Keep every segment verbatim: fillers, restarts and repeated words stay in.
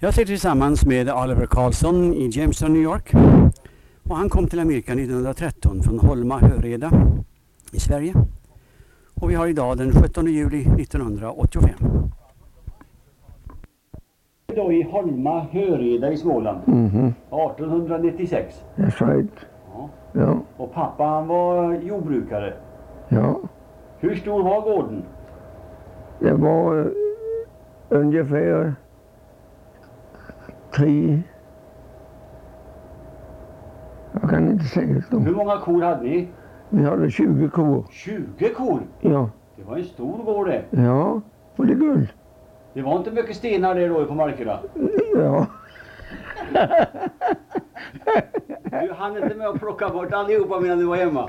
Jag sitter tillsammans med Oliver Carlson i Jamestown, New York. Och han kom till Amerika nittonhundratretton från Holma, Höreda i Sverige. Och vi har idag den sjuttonde juli nittonhundraåttiofem. Idag i Holma, Höreda i Småland. Mm-hmm. artonhundranittiosex. That's right. Ja. Ja. Och pappa han var jordbrukare. Ja. Hur stor var gården? Det var uh, ungefär tre... Jag kan inte säga det. Hur många kor hade ni? Vi hade tjugo kor. tjugo kor? Ja. Det var en stor gård det. Ja, och det är guld. Det var inte mycket stenar där då på markerna. Ja. Du hann inte med att plocka bort allihopa medan du var hemma.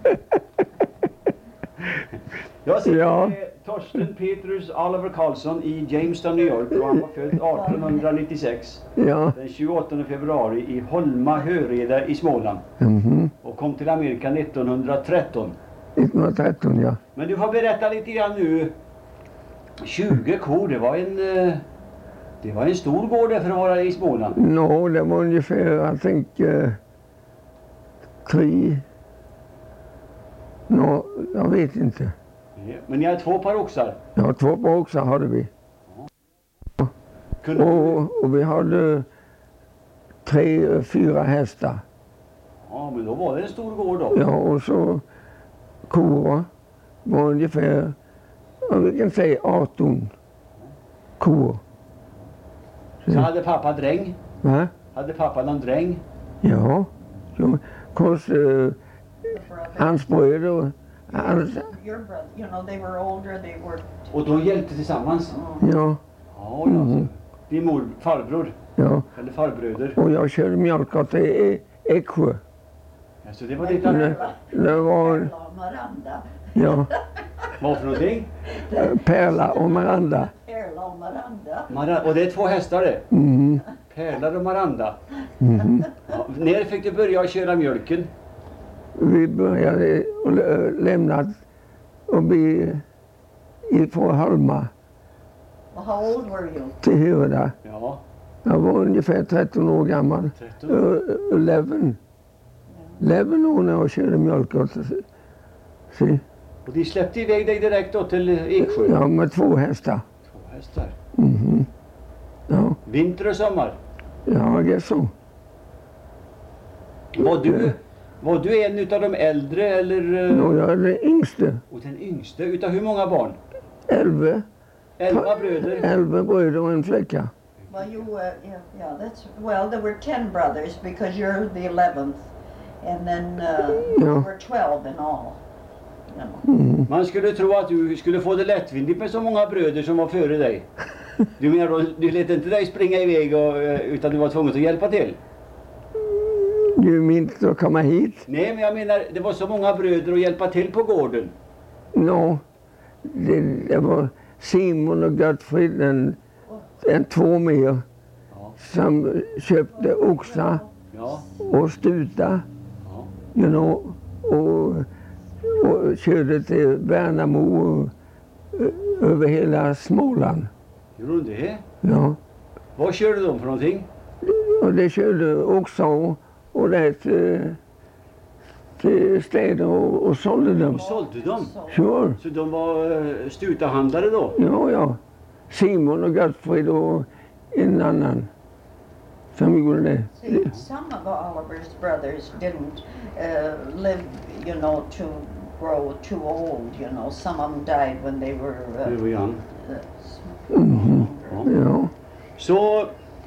Jag sitter Ja. med Torsten Petrus Oliver Carlson i Jamestown, New York. Och han var född artonhundranittiosex. Ja. Den tjugoåttonde februari i Holma, Höreda i Småland. Mm-hmm. Och kom till Amerika nittonhundratretton. nittonhundratretton, ja. Men du får berätta lite grann nu. tjugo kor, det var en... eh, Det var en stor gård där för att vara i Småland. Nå, det var ungefär, jag tänker, tre... Nå, jag vet inte. Men ni hade två par oxar. Ja, två par oxar hade vi. Kunde du... Och, och vi hade tre, fyra hästar. Ja, men då var det en stor gård då. Ja, och så kor var ungefär, jag kan säga arton kor. Så hade pappa dräng. Va? Hade pappa någon dräng? Ja, så kors, uh, hans bröder, hans, Your brother, you know, they were older, they were... Och de hjälpte tillsammans? ja, Ja, ja. Mhm. Din mor, farbror, ja. eller farbröder. Och jag körde mjölk till E- Eksjö. Ja, så det var ditt Det, arbete. det var, Perla och Miranda. ja, Vad för någonting? Perla och Miranda. Perla och Miranda. Mara- och det är två hästar det. Mm, Perla och Miranda. mm. Ja, när fick du börja att köra mjölken? Vi började och lä- lämna och bli ifrån Holma Well, how old were you? till Hörda. Ja, Jag var ungefär tretton år gammal. tretton. Uh, elva. elva år när jag körde mjölk. Och så- se. Och de släppte iväg dig direkt då till Eksjö? Ja, med två hästar. Två hästar. Mhm. Ja, Vinter och sommar. ja, jag guess så. Var du, var du en utav de äldre eller? eh, Nå, jag är den yngste. Och den yngste utav hur många barn? Elva. Elva bröder. Elva bröder och en flicka. Well, you, uh, yeah, yeah, that's, well, there were ten brothers because you're the eleventh. And then uh, there Ja. were twelve in all. You know. Mm. Man skulle tro att du skulle få det lättvindigt med så många bröder som var före dig. Du menar då, du lät inte dig springa iväg och, eh, utan du var tvungen att hjälpa till? Du minns att komma hit? Nej, men jag menar, det var så många bröder att hjälpa till på gården. Nå, det, det var Simon och Gottfrid, en, en två mer, Ja. som köpte oxar Ja, och stuta, ja. you know, och, och körde till Värnamo och, ö- över hela Småland. Gjorde du det? Ja. Vad körde de för någonting? Och det körde oxar och, och det till, till städer och, och sålde dem. Och sålde dem? Sure. Så de var uh, stutahandlare då? Ja, ja. Simon och Gottfrid och en annan som gjorde det. See, some of Oliver's brothers didn't uh, live, you know, to grow too old, you know. Some of them died when they were uh, Det var Jan. uh, Mhm. Ja. Så,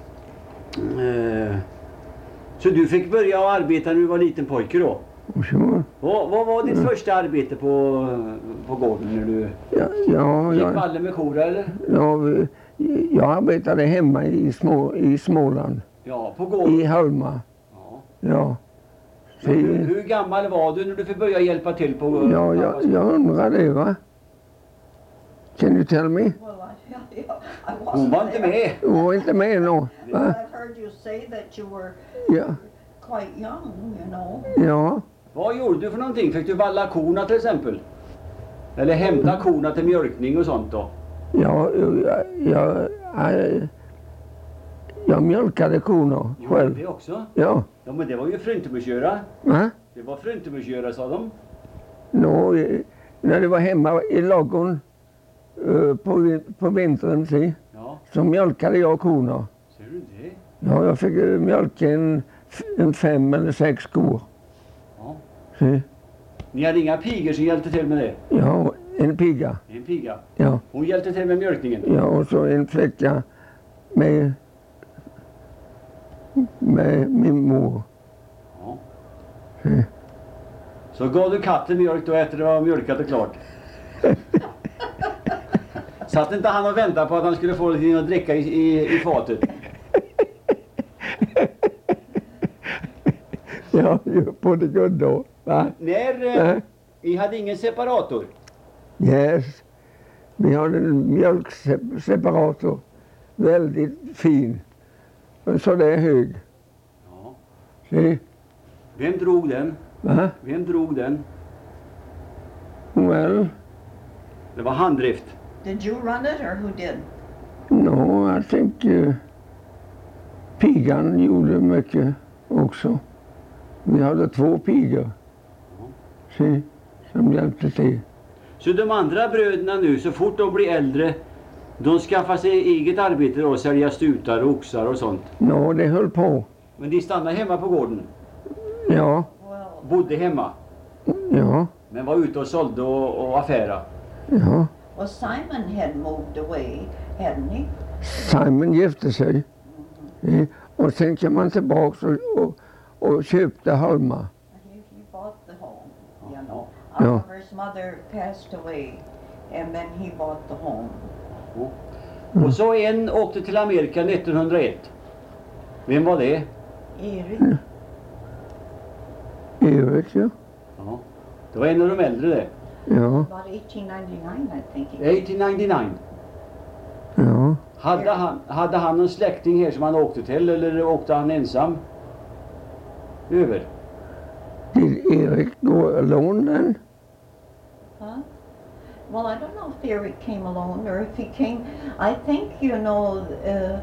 eh, så du fick börja att arbeta när du var liten pojke då? Och så, Vad, vad var ditt första arbete på, på gården när du ja, ja, gick ja, vallen med kor eller? ja, vi- jag arbetade hemma i, små, i Småland, Ja, på gården. i Holma. Ja. Ja. Men hur, Se, hur gammal var du när du fick börja hjälpa till på ja, jag, jag undrar det, va? Can you tell me? well, I, yeah, yeah, I wasn't Hon var inte there. med. Du var inte med nå, Well, va? I've heard you say that you were Ja, quite young, you know. ja. Vad gjorde du för någonting? Fick du valla korna till exempel? Eller hämta korna till mjölkning och sånt då? Ja, jag, jag, jag, Jag mjölkade korna Jo, själv. det också? Ja. Ja, men det var ju fruntimmersköra. Va? Det var fruntimmersköra, sa de. Nå, eh, när det var hemma i ladugården eh, på, vin- på vintern så, Ja, så mjölkade jag korna. ser du det? Ja, jag fick eh, mjölka en, f- en fem eller sex kor. Ja. Så, Ni hade inga pigor som hjälpte till med det? ja, en piga. En piga. Ja, Hon hjälpte till med mjölkningen. ja, och så en flicka med, med min mor. Ja. Så, Så gav du katten mjölk då efter det var mjölkat och klart. Satt inte han och väntade på att han skulle få lite att dricka i, i, i fatet? ja, ju på det goda. Va? När eh, Nej. ni hade ingen separator. Yes. Vi har en mjölkseparator. Väldigt fin. Och så det är hög. Ja. Se. Vem drog den? Va? Vem drog den? Well, Det var handdrift. Did you run it or who did? no, I think uh, pigan gjorde mycket också. Vi hade två pigor. Se, som hjälpte till. Så de andra bröderna nu, så fort de blir äldre, de skaffar sig eget arbete och sälja stutar och oxar och sånt. Nå, det höll på. Men de stannar hemma på gården. Ja, Well, Bodde hemma. ja, Men var ute och sålde och, och affära. ja. well, Simon had moved away, hadn't he? Simon gifte sig. Se. Och sen kom man tillbaka och, och, och köpte Holma. He, he bought the home, you know. Yeah. Oliver's mother passed away, and then he bought the home. Och så en åkte till Amerika nittonhundraett. Vem var det? Erik, Erik, ja. Ja. Det var en av de äldre det. Ja, about eighteen ninety-nine, I think. he- arton nittionio. ja. Hade han, hade han någon släkting här som han åkte till eller åkte han ensam? Över? Did Erik go alone then? Huh? Well, I don't know if Eric came alone or if he came. I think, you know, uh,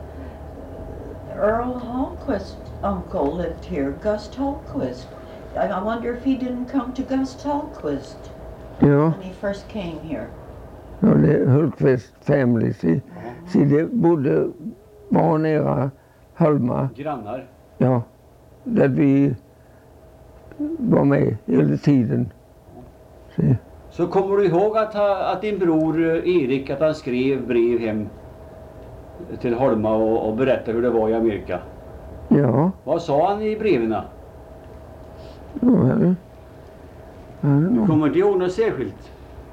Earl Hallquist's uncle lived here, Gust Hallquist. I, I wonder if he didn't come to Gust Hallquist Ja, when he first came here. ja det är Hultqvist family. Så, så det bodde var nära Holma. Grannar. Ja, där vi var med hela tiden. Så, Så kommer du ihåg att, ha- att din bror eh, Erik, att han skrev brev hem till Holma och, och berättade hur det var i Amerika? ja, Vad sa han i breven? ja, eller? Ja, Du kommer inte ihåg något särskilt?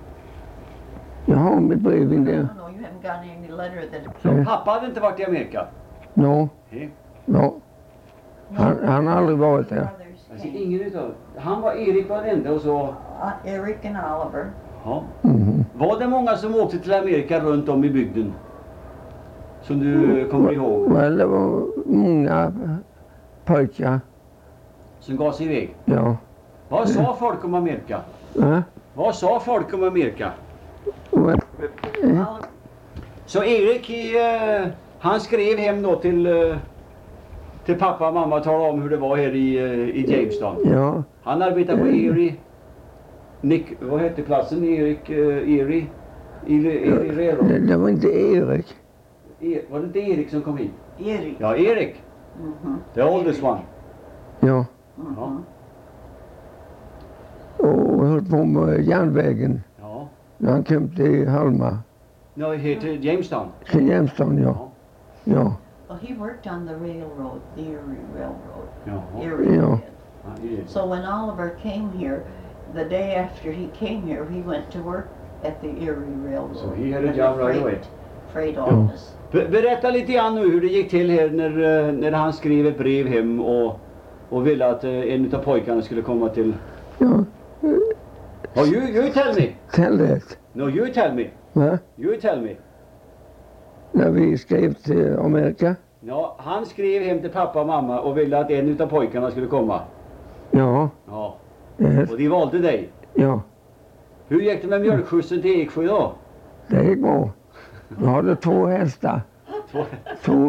jag har mitt brev in I där. don't know, you haven't gotten any letter that. Så Nej. pappa hade inte varit i Amerika? No, Nej. ja. Han, han har aldrig varit där. Brothers Alltså, came. ingen utav. Han var Erik var den enda och så. Uh, Eric and Oliver. Ja. Mhm. Var det många som åkte till Amerika runt om i bygden? Som du kommer ihåg? Well, det var många pojkar. Som gav sig iväg? Ja. Vad sa folk om Amerika? Va? Vad sa folk om Amerika? Well, Oliver, Så Erik, i, eh, han skrev hem då till, eh, till pappa och mamma och talade om hur det var här i, eh, i Jamestown. ja, Han arbetade på Erie. Nick, vad hette platsen? Erik, uh, Erie? Erie, Erie Railroad. det, det var inte Erik. E, var det inte Erik som kom hit? Erik. Ja, Erik. Mm-hmm. The oldest one. Ja. Mm-hmm. Och höll på med järnvägen. Ja. När han kom till Holma. Ja, här till Jamestown. Till Jämstad, ja. Ja. Well, he worked on the railroad, the Erie Railroad. Ja. Erie Yeah. did. Ja, det är- So when Oliver came here, the day after he came here, he went to work at the Erie Railroad. So he had a in the job right freight- away. Freight office. Be- Berätta lite grann nu hur det gick till här när, eh, när han skrev ett brev hem och, och ville att eh, en av pojkarna skulle komma till... Ja. Oh, you, you tell me! Tell det. No, you tell me! Va? You tell me! När vi skrev till Amerika. Ja, han skrev hem till pappa och mamma och ville att en av pojkarna skulle komma. Ja. Ja, Yes. och de valde dig. Ja. Hur gick det med mjölkskjutsen till Eksjö då? Det gick bra. Jag hade två hästar. Två- Två,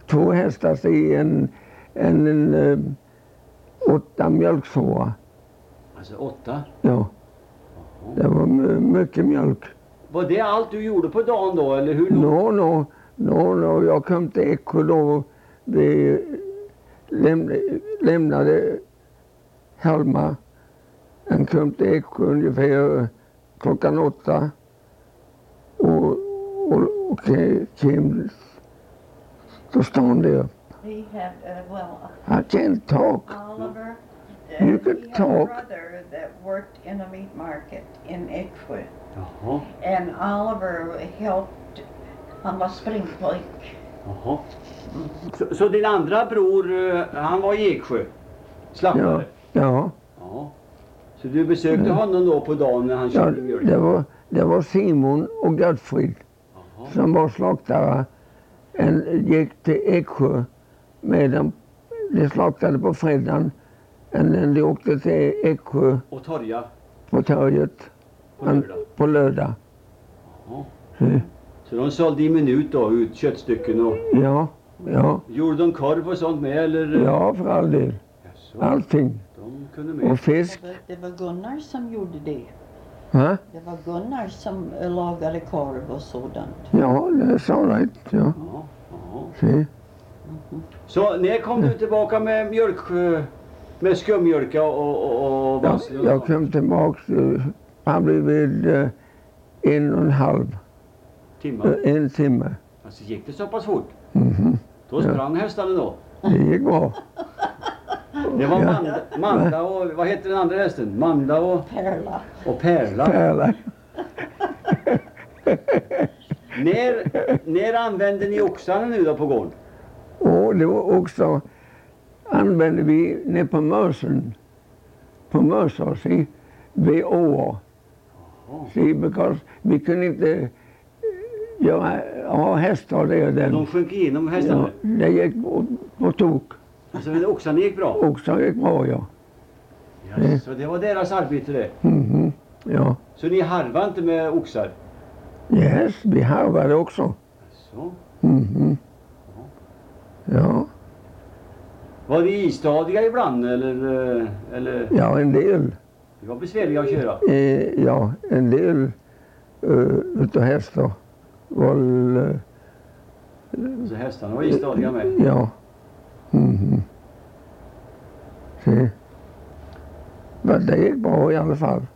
två hästar i en, en, en, en åtta mjölksårar. Alltså åtta? Ja. Det var mycket mjölk. Var det allt du gjorde på dagen då, eller hur? Nå, nå, nå, nå, jag kom till Eksjö då. Vi lämnade, lämnade Helma. Han kom till Eksjö ungefär klockan åtta. Och, och, och kom till stan där. He had, uh, well, I can't talk. Oliver, You uh, could he had a talk. brother that worked in a meat market in Eksjö. Jaha, And Oliver helped, han var springpojk. jaha. Så, så din andra bror, eh, han var i Eksjö? Ja, Slaktare? ja, Ja. Så du besökte honom då på dagen när han ja körde mjölk? det, var, det var Simon och Gottfrid Jaha. som var slaktare. En gick till Eksjö med dem. De slaktade på fredagen. En de åkte till Eksjö Och Torja på torget på lördag? på lördag. Jaha. Så, Så de sålde i minut då ut köttstycken och ja, ja, gjorde de korv och sånt med eller? ja för all del. Jaså, Allting. de kunde med. Och fisk. Det var Gunnar som gjorde det. Va? Det var Gunnar som uh, lagade korv och sådant. Ja, det är så rätt. Ja. Ja, ja. Se. Så när kom du tillbaka med mjölk, eh, med skummjölka och, och, och Jag, vassel? och jag sånt? kom tillbaka. eh, Han blev vid eh, en och en halv, Timmar? eh, en timme. Alltså gick det så pass fort? Mhm. Då sprang hästarna då? Det gick bra. Det var Ja. Manda, Manda och, vad heter den andra hästen? Manda och, Perla. och Perla. Pärla. När, när använde ni oxarna nu då på gården? Och det var också, använde vi nere på Mörsen, på Mörsås i vid åar. See, because vi kunde inte eh, göra, ha hästar där. De Den, sjönk igenom ja, hästarna? det gick på, på tok. Alltså men oxarna gick bra? Också gick bra, ja. Ja, så det var deras arbete det? Mhm. Ja. Så ni harvade inte med oxar? Yes, vi harvade också. Så. Mhm. Ja. Var ni istadiga ibland eller, eh, eller? Ja, en del. Det var besvärliga att köra? Eh, ja, en del uh, utav hästar var uh, Så hästarna var istadiga med? ja. Mhm. Se. Men det gick bra i alla fall.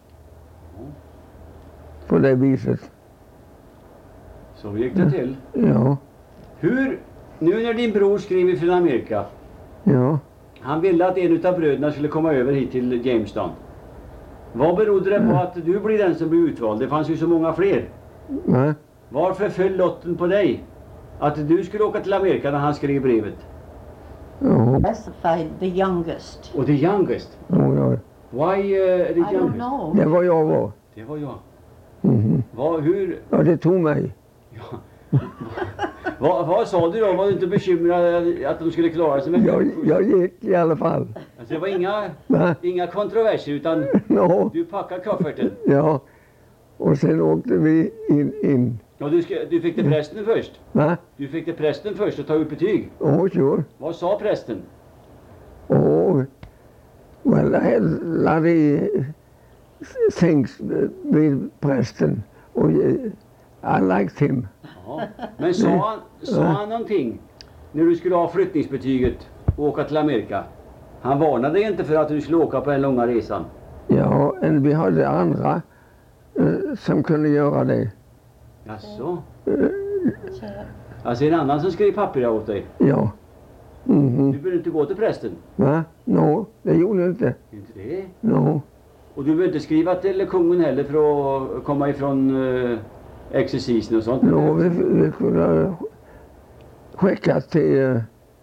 På det viset. Så gick det till. Ja, Hur, nu när din bror skriver från Amerika, ja. han ville att en utav bröderna skulle komma över hit till Jamestown. Vad berodde det på att du blir den som blir utvald? Det fanns ju så många fler. Va? Varför föll lotten på dig? Att du skulle åka till Amerika när han skrev brevet? Ja, Specified the youngest. Och the youngest? ja, ja. Why uh, the I don't youngest? know. Det var jag var. Det var jag. Mhm. Vad, hur, Ja, det tog mig. ja. vad, vad sa du då? Var du inte bekymrad att de skulle klara sig med Jag, mjölk? jag gick i alla fall. Alltså det var inga, Va? inga kontroverser utan Ja, du packade kofferten. ja. Och sen åkte vi in. in. Ja, du, ska, du fick till prästen först. Va? Du fick till prästen först och ta ut betyg. Oh, sure. Vad sa prästen? Oh, well, I had a lot of things with prästen. Och I liked him. Ja. Men sa han, sa han någonting när du skulle ha flyttningsbetyget och åka till Amerika? Han varnade dig inte för att du skulle åka på den långa resan. Ja, och vi hade andra eh, som kunde göra det. Jaså? Så, Alltså en annan som skrev papper åt dig? Ja. Mhm. Du behöver inte gå till prästen? Va? No, det gjorde jag inte. Inte det? No. Och du behöver inte skriva till kungen heller för att komma ifrån uh, exercisen och sånt? No, vi, vi kunde skicka till uh,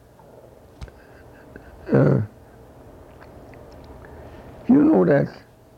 uh, you know that.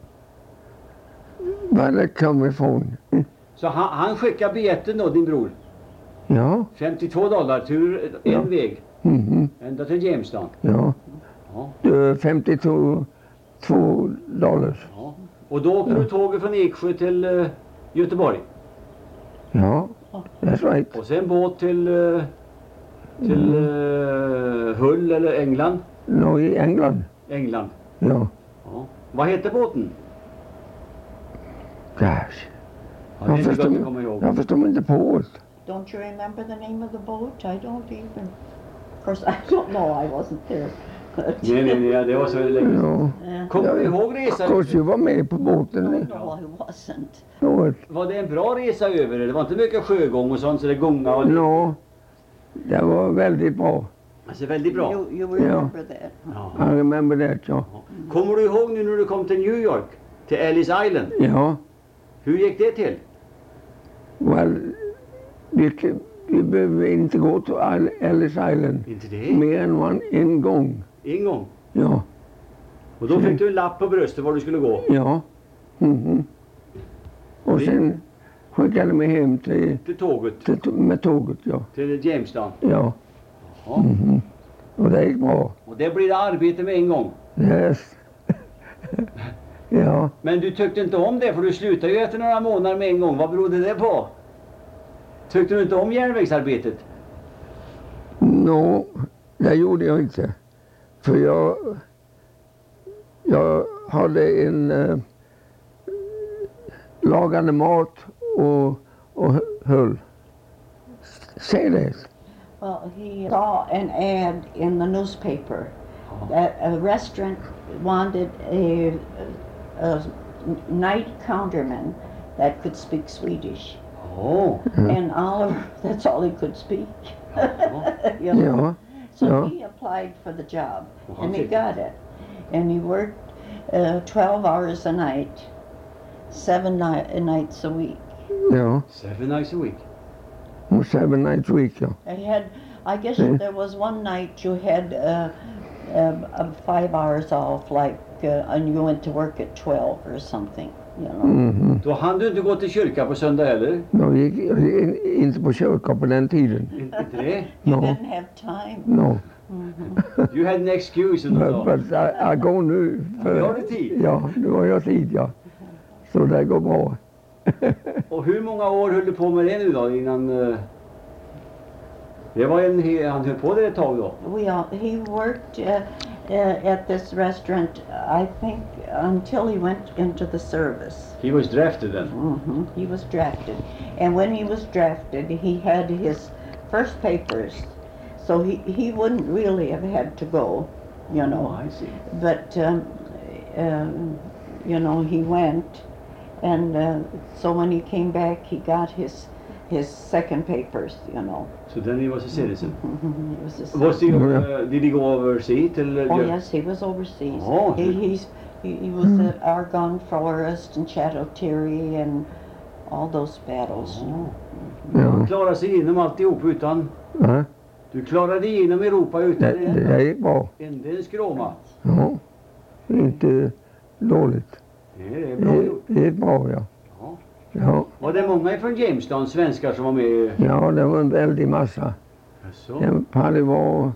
Var det kom ifrån. Så han, han skickade biljetten då, din bror? Ja. femtiotvå dollar tur en Ja. väg. Mhm. Ända till Jamestown. Ja. Ja. Uh, femtiotvå två dollar. Ja. Och då åker du tåget från Eksjö till uh, Göteborg. Ja, that's right. Och sen båt till uh, Till uh, Hull eller England? Nå, i England. England. Ja. Ja. Vad heter båten? Gosh. Ja, det är Jag inte förstår, gott att komma ihåg. jag förstår inte på det. Don't you remember the name of the boat? I don't even. Of course, I don't know. I wasn't there. Nej, nej, nej, det var så länge. Ja. Uh, Kommer du ihåg Of resan? course, jag var med på no, båten. no, I wasn't. Nå, Var det en bra resa över? Det var inte mycket sjögång och sånt så det gunga och... nå, det var väldigt bra. Alltså väldigt bra. You, you remember that? Ja. I remember that, ja. Kommer du ihåg nu när du kom till New York? Till Ellis Island? Ja. Hur gick det till? Well, vi, vi behöver inte gå till Isle- Ellis Island Inte det? mer än en, en gång. En gång. Ja. Och då fick du en lapp på bröstet var du skulle gå. Ja. Mhm. Och sen skickade de mig hem till, Till tåget. till, med tåget, ja. Till Jamestown. Ja. Ja. Mhm. Och det gick bra. Och det blir det arbete med en gång. Yes. Ja. Men du tyckte inte om det för du slutade ju efter några månader med en gång. Vad berodde det på? Tyckte du inte om järnvägsarbetet? Nå, det gjorde jag inte. För jag, jag hade en äh, lagande mat och, och höll. Säg det. Well, he saw an ad in the newspaper that a restaurant wanted a, a night counterman that could speak Swedish. Åh. And Oliver, that's all he could speak. You know? Ja. So Ja. he applied for the job, Well, and he okay. got it. And he worked uh, twelve hours a night, seven ni- nights a week. Ja. Seven nights a week. Och seven nights a week, ja. I had, I guess Mm. there was one night you had uh, uh, uh, five hours off, like, uh, and you went to work at twelve or something, you know. Mhm. Då hann du inte gå till kyrka på söndag heller. Jag gick jag gick inte på kyrkan på den tiden. Inte inte det? You No. didn't have time. No. You had an excuse and But, då. but I, I går nu. Nu har du tid. Ja, nu har jag tid, ja. Så det går bra. Och hur många år höll du på med det nu då innan... Uh... Det var en... he- Han höll på det ett tag då. We all, he worked uh, uh, at this restaurant, I think, until he went into the service. He was drafted then. hmm He was drafted. And when he was drafted, he had his first papers. So he, he wouldn't really have had to go, you know. Oh, I see. But, um, um, you know, he went. And uh, so when he came back, he got his his second papers, you know. So then he was a citizen. He was a Was he, Ja. uh, did he go overseas till... Uh, Oh Jer- yes, he was overseas. Oh. He, he's he, he was at Argonne Forest and Chateau-Thierry and all those battles. Oh. Ja. Han klarade sig igenom alltihop utan... Ja. Du klarade dig igenom Europa utan Det, det det, enda. det gick bra. Inte en skråma. Ja. Inte dåligt. Det är bra Det, gjort. det gick bra, ja. Ja. Ja. Var det många från Jamestown, svenskar, som var med? Ja, det var en väldig massa. Jaså? Det hade var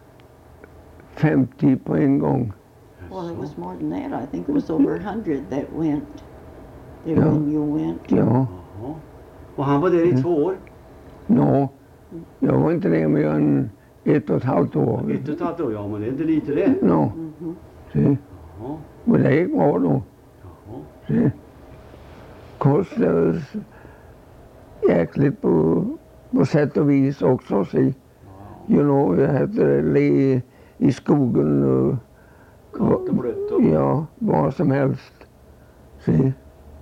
femtio på en gång. Well, it was more than that. I think it was over a hundred that went there Yeah. when you went. Ja. Jaha. Och han var där i Mm. två år? Nå, jag var inte där mer än ett och ett halvt år. Ett och ett halvt år, ja, men det är inte lite det. Nå, hmm se. Jaha. Men det gick bra då. Jaha. Se. Kors, det var s- jäkligt på, på sätt och vis också. Se. You know, jag hade le i skogen och Kallt och blött och... ja, vad som helst. Se.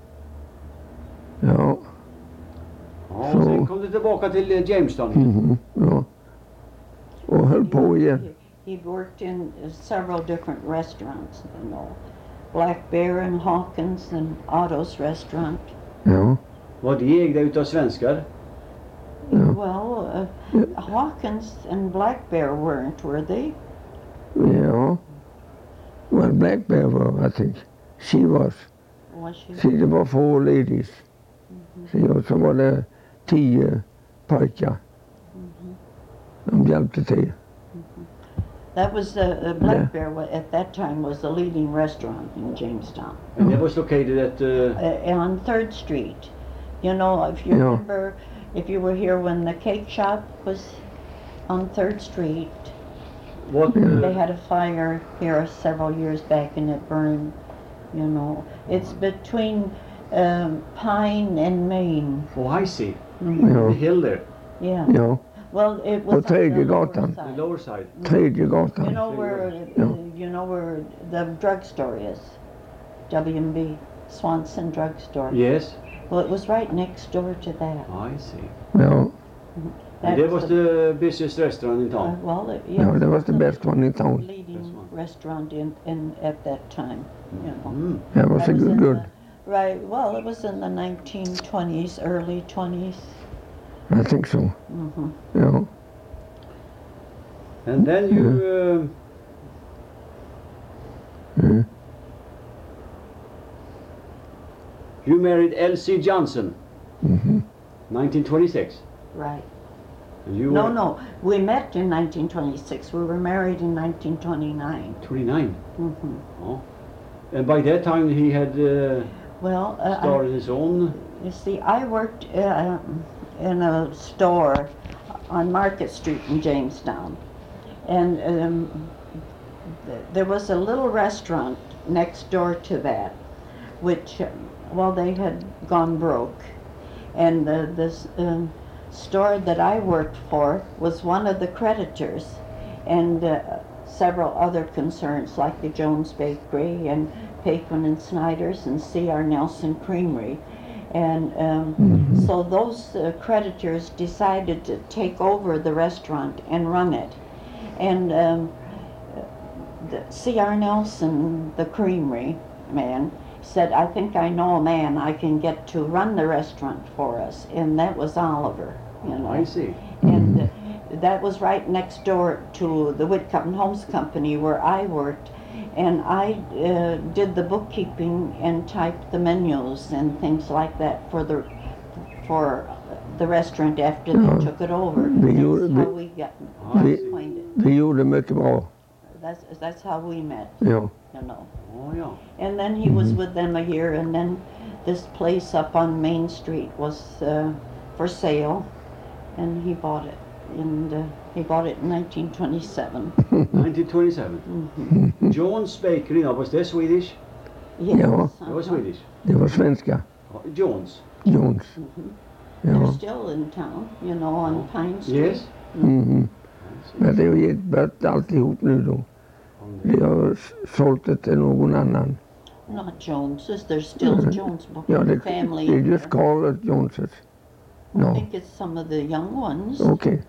Ja. Ja, Så. och sen kom du tillbaka till eh, Jamestown. Mhm, ja. Och höll på igen. He, he worked in uh, several different restaurants, you know. Black Bear and Hawkins and Otto's restaurant. Ja. Var de ägda utav svenskar? Ja. Well, uh, Hawkins and Black Bear weren't, were they? Ja. Well, Black Bear var, I think. She was. Was she? See, det var få ladies. See, och så var det tio pojkar. De hjälpte till. That was uh, uh, Black Yeah. Bear wa- at that time was the leading restaurant in Jamestown. And it was located at... Uh, Uh, on Third Street. You know, if you Yeah. remember, if you were here when the cake shop was on Third Street. What? They Uh, had a fire here several years back and it burned, you know. It's between um, Pine and Main. oh, I see. Mhm. Ja, The hill there, Yeah. ja. Well, it På was on the tredje lower gatan. the side. lower side. Tredje You gatan. know where Ja. uh, you know where the drugstore is, W and B, Swanson Drugstore. Yes, Well, it was right next door to that. I see. Ja, And that was the busiest restaurant in uh, town. well, it, ja, det var the the best one in town. leading Best one. restaurant in, in at that time. You know. Mm. That was That a was good, in good. the- right. Well, it was in the nineteen twenties, early twenties. I think so. Mm-hmm. Ja, And then you uh, mm. you married Elsie Johnson, Mhm. nineteen twenty-six. Right. And you No, were no. We met in nineteen twenty-six. We were married in nineteen twenty-nine. twenty-nine. Mm-hmm. Oh. And by that time he had uh, Well, uh, I, started his own. you see, I worked uh, in a store on Market Street in Jamestown, and um, th- there was a little restaurant next door to that, which, uh, well, they had gone broke, and uh, this um, store that I worked for was one of the creditors, and uh, several other concerns like the Jones Bakery and Paquin and Snyder's and C R Nelson Creamery. And um, Mhm. so those uh, creditors decided to take over the restaurant and run it. And um, the C R Nelson, the creamery man, said, I think I know a man I can get to run the restaurant for us. And that was Oliver, you know. I see. And uh, that was right next door to the Whitcup and Holmes Company where I worked. And I uh, did the bookkeeping and typed the menus and things like that for the for the restaurant after Ja. they took it over. Vi gjorde- That's how vi- we got I vi- see. acquainted. Vi gjorde mycket bra. That's that's how we met, Ja. you know. Oh yeah. And then he was with them a year, and then this place up on Main Street was uh, for sale, and he bought it. And uh, he bought it in nineteen twenty-seven. nineteen twenty-seven. Mm-hmm. Jones Bakery, now was that Swedish? Yes, Ja. It was uh-huh. Swedish. Det var svenska. Oh, Jones. Jones. Mhm. They're Ja. still in town, you know, on Oh. Pine Street. Yes. Mhm. I see. Men det har gett bort alltihop nu då. On De the- har s- sålt det till någon annan. Not Joneses, there's still Mhm. Jones Book Ja, det, family. they in just there. call it Joneses. I No. think it's some of the young ones. Okay.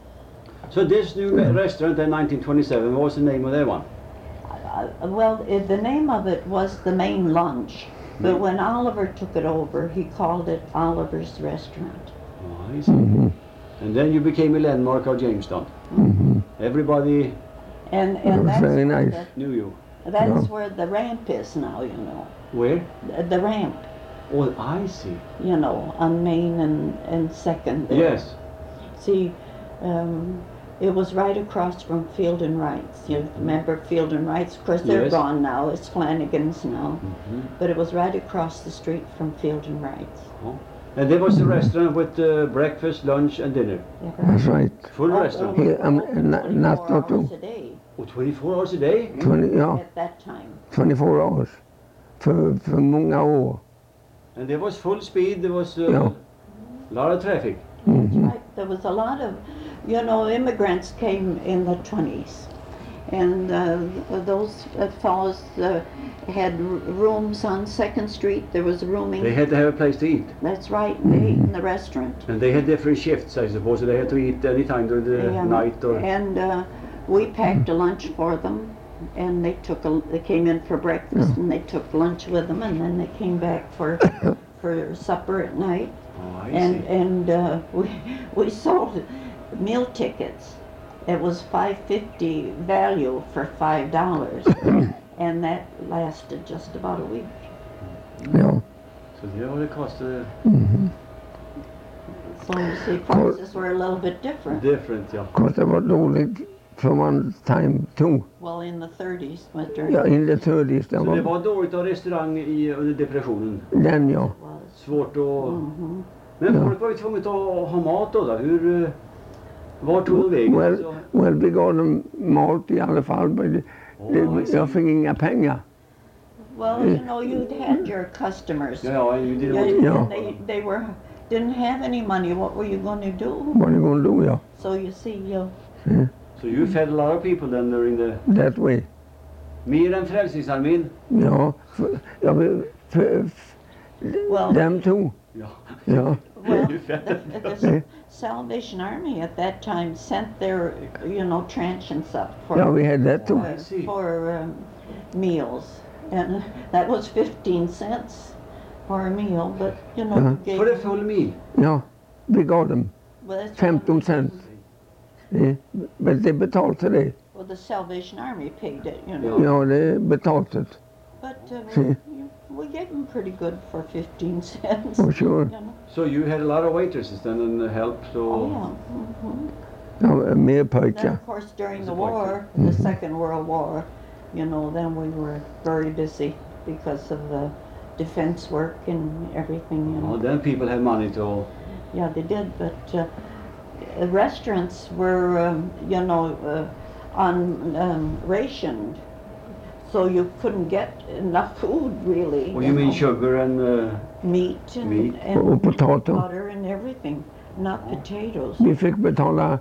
So this new Mm. restaurant in nineteen twenty-seven, what was the name of that one? Uh, well, it, the name of it was the Main Lunch, but Mm. when Oliver took it over, he called it Oliver's Restaurant. Oh, I see. Mhm. And then you became a landmark of Jamestown. Mhm. Everybody And It and was that's very where nice. knew you. the, that's Yeah. where the ramp is now. You know, Where? the, the ramp. Oh, I see. You know, on Main and and Second. there. Yes. See, um, it was right across from Field and Wrights. You remember Field and Wrights? Of course, they're Yes. gone now. It's Flanagan's now. Mhm. But it was right across the street from Field and Wrights. And there was a restaurant with uh, breakfast, lunch, and dinner. Yeah, That's right. Full Oh, restaurant. oh, Here, um, open not- twenty-four not- not hours to- a day Oh, twenty-four hours a day? twenty, ja, at that time. twenty-four hours. För, för många år. And there was full speed, there was uh, Yeah. a lot of traffic. Mhm. Right. There was a lot of, you know, immigrants came in the twenties. And uh, those uh, fellows uh, had r- rooms on Second Street. There was rooming. They had to have a place to eat. That's right. They ate in the restaurant. And they had different shifts, I suppose, so they had to eat any time during the Yeah. night or... And uh, we packed a lunch for them, and they took a, they came in for breakfast, and they took lunch with them, and then they came back for for supper at night. Oh, I And see. and uh, we we sold meal tickets. It was five fifty value for five dollars, and that lasted just about a week. Ja. So det var det kostade Mhm. So you see, prices were a little bit different. different, ja. Kort det var dåligt from one time too. Well, in the thirties, but during Ja, in the thirties. Det Så det var var dåligt av restaurang i, under depressionen. den, ja. it was. Svårt att... Mhm. Men Ja. folk var ju tvungna att ha mat då, då. Hur... eh, Var tog de vägen? Well, Så- well, vi gav dem mat i alla fall, men det, Åh, det, jag fick inga pengar. Well, you know, you'd had your customers. Ja, ja, you didn't Yeah, want to... Yeah. and they, they were, didn't have any money. What were you going to do? What are you going to do, yeah? So you see, you, So you fed a lot of people then during the... That way. Mer än Frälsningsarmén? Ja, för, ja, men för, för well, dem tog. Ja. Ja, well, You fed them. the, the Salvation Army at that time sent their, you know, transients up for ja, vi hade det tog. I see. for um, meals, and that was fifteen cents for a meal. But you know, Uh-huh. you gave För en full mil? Ja, vi gav dem well, that's femton cent. Det, men det betalade det. Well, the Salvation Army paid it, you know. Ja, det betalade. But uh, we, we gave them pretty good for fifteen cents. For sure. You know? So you had a lot of waitresses then and help, so... Oh yeah. hmm Ja, mer Then pojkar. of course during the As a boy, war, Mhm. the Second World War, you know, then we were very busy because of the defense work and everything. You know. Oh, then people had money to... Yeah, they did, but uh, uh, restaurants were, um, you know, uh, on um, rationed, so you couldn't get enough food really. Oh, you mean know. sugar and... Uh, Meat and, Meat. and Och potato. butter and everything, not potatoes. Vi fick betala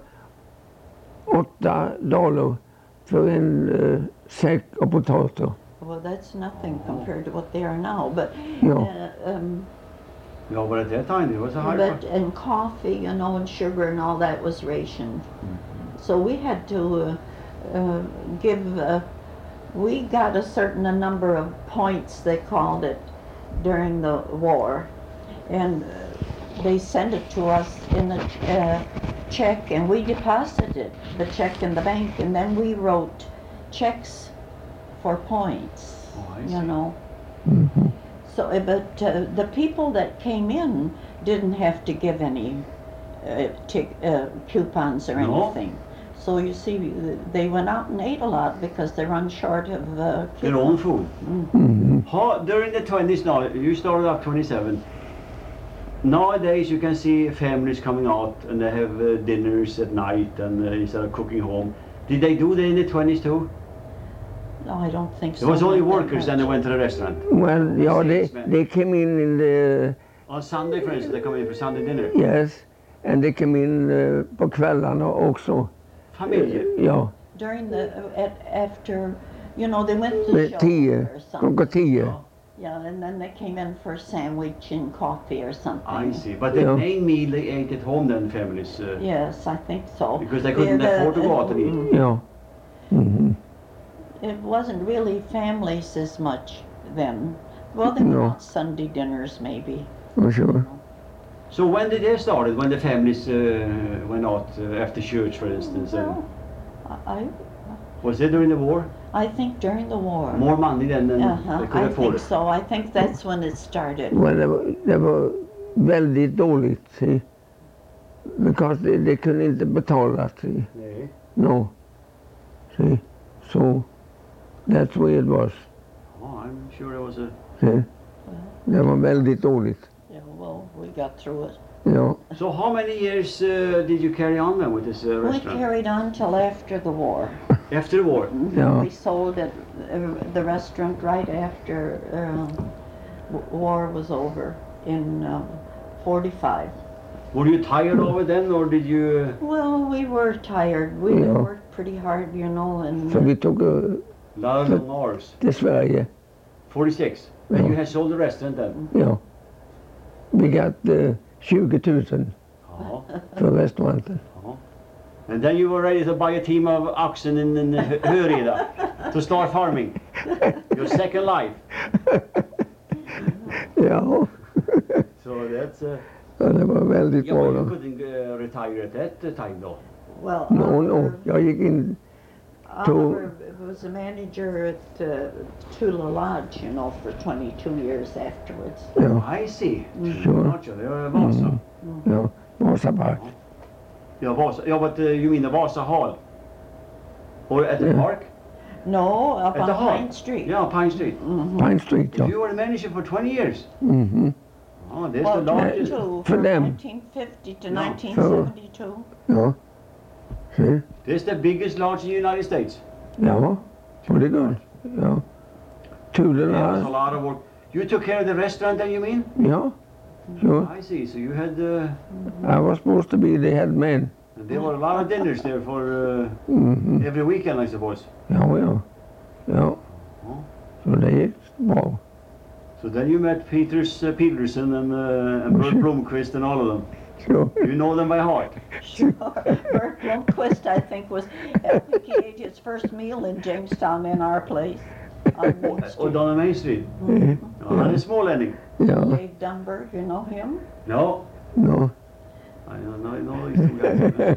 åtta dollar för en uh, säck av potatis. Well, that's nothing compared to what they are now, but Ja. uh, um, yeah, but at that time it was a hard but and coffee, you know, and sugar and all that was rationed. So we had to uh, uh, give. Uh, we got a certain a number of points, they called it, during the war, and uh, they sent it to us in a uh, check, and we deposited the check in the bank, and then we wrote checks for points. Oh, I you see. know. Mhm. So, uh, but uh, the people that came in didn't have to give any uh, tic- uh, coupons or No. anything. So you see, they went out and ate a lot because they run short of uh, Their own coupons. food. Mhm. How, during the twenties now, you started up twenty-seven. Nowadays you can see families coming out and they have uh, dinners at night and uh, instead of cooking home. Did they do that in the twenties too? No, I don't think so. It was only not that workers and they much. went to the restaurant. Well, ja, they, Salesmen. they came in in the, On Sunday for instance, they come in for Sunday dinner. yes, and they came in uh, på kvällarna också. Familjer. Ja, During the, uh, at, after, you know, they went to med show tio, or something. klockan tio. Ja. Yeah, and then they came in for a sandwich and coffee or something. I see. But the Yeah. main meal they ate at home then, families. Uh, Yes, I think so. Because they couldn't Yeah, the- afford to go out and eat. mm, Ja. Mhm. It wasn't really families as much then. Well, they went No. out Sunday dinners maybe. For sure. So when did they start? When the families uh, went out uh, after church, for instance? And Well, I, was it during the war? I think during the war. More money than, than Uh-huh, they could I afford. think so. I think that's when it started. Well, det, var, det var väldigt dåligt. See? Because they, they kunde inte betala. See? Nej. No. See? So that's where it was. Oh, I'm sure it was a... See? Det var väldigt dåligt. Yeah, well, we got through it. Ja. So how many years uh, did you carry on then with this uh, We restaurant? carried on till after the war. After the war? Ja. We sold it, uh, the restaurant right after um, w- war was over in um, forty-five. Were you tired of it then or did you... Uh, Well, we were tired. We Ja. worked pretty hard, you know, and Så vi tog uh, lot of long hours? till Sverige. forty-six? And Ja. you had sold the restaurant then? Ja. Vi got uh, tjugo tusen Ja. för restauranten. ja. And then you were ready to buy a team of oxen in, in Hö- Höreda to start farming. Your second life. Ja. So that's... Uh, Ja, det var väldigt yeah, bra. well, you då. couldn't uh, retire at that uh, time though. well, No, no. Oliver, Jag gick in. Oliver was a manager at uh, Tula Lodge, you know, for twenty-two years afterwards. Ja. I see. Sure. Gotcha. Det var Vasa. Mm. Ja. Vasapark. Yeah, Vasa. Yeah, but uh, you mean the Vasa Hall? Or at the Yeah. park? No, up At the on hall? Pine Street. Yeah, Pine Street. Mhm. Pine Street. Ja. You were the manager for twenty years. Mhm. Oh, that's Well, the largest. twenty-two For from them. nineteen fifty to No. nineteen seventy-two. Ja. See? This the biggest lodge in the United States. Yeah, pretty good. Yeah. Two There was a dollars. lot of work. You took care of the restaurant then, you mean? Yeah, sure. I see. So you had, uh, I was supposed to be the head man. there were a lot of dinners there for uh, Mm-hmm. every weekend, I suppose. Ja, ja. Ja. Oh. Så det gick bra. So then you met Peters, uh, Peterson and, uh, and Bert Blomqvist and all of them. Så, You know them by heart. Sure. Bert Blomqvist, I think, was, I think he ate his first meal in Jamestown in our place on Main Och Street. down on Main Street. eh, Ja, han är smålänning. ja, Dave Dunberg, you know him? No. no. I don't know, I know these two guys.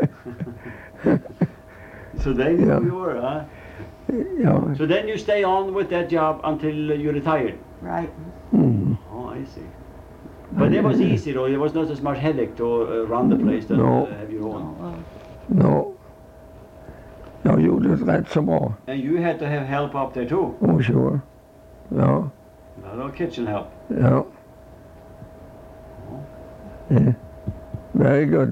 So they knew Yeah. who you were, huh? Ja. So then you stay on with that job until you retired. Right. Mm. Oh, I see. But it was easy though, it was not as much headache to uh, run the place than No. uh, have your own. Oh, well, No. Jag gjorde det rätt så bra. And you had to have help up there too. Oh, sure. Ja, A little kitchen help. ja. Yeah. Very good.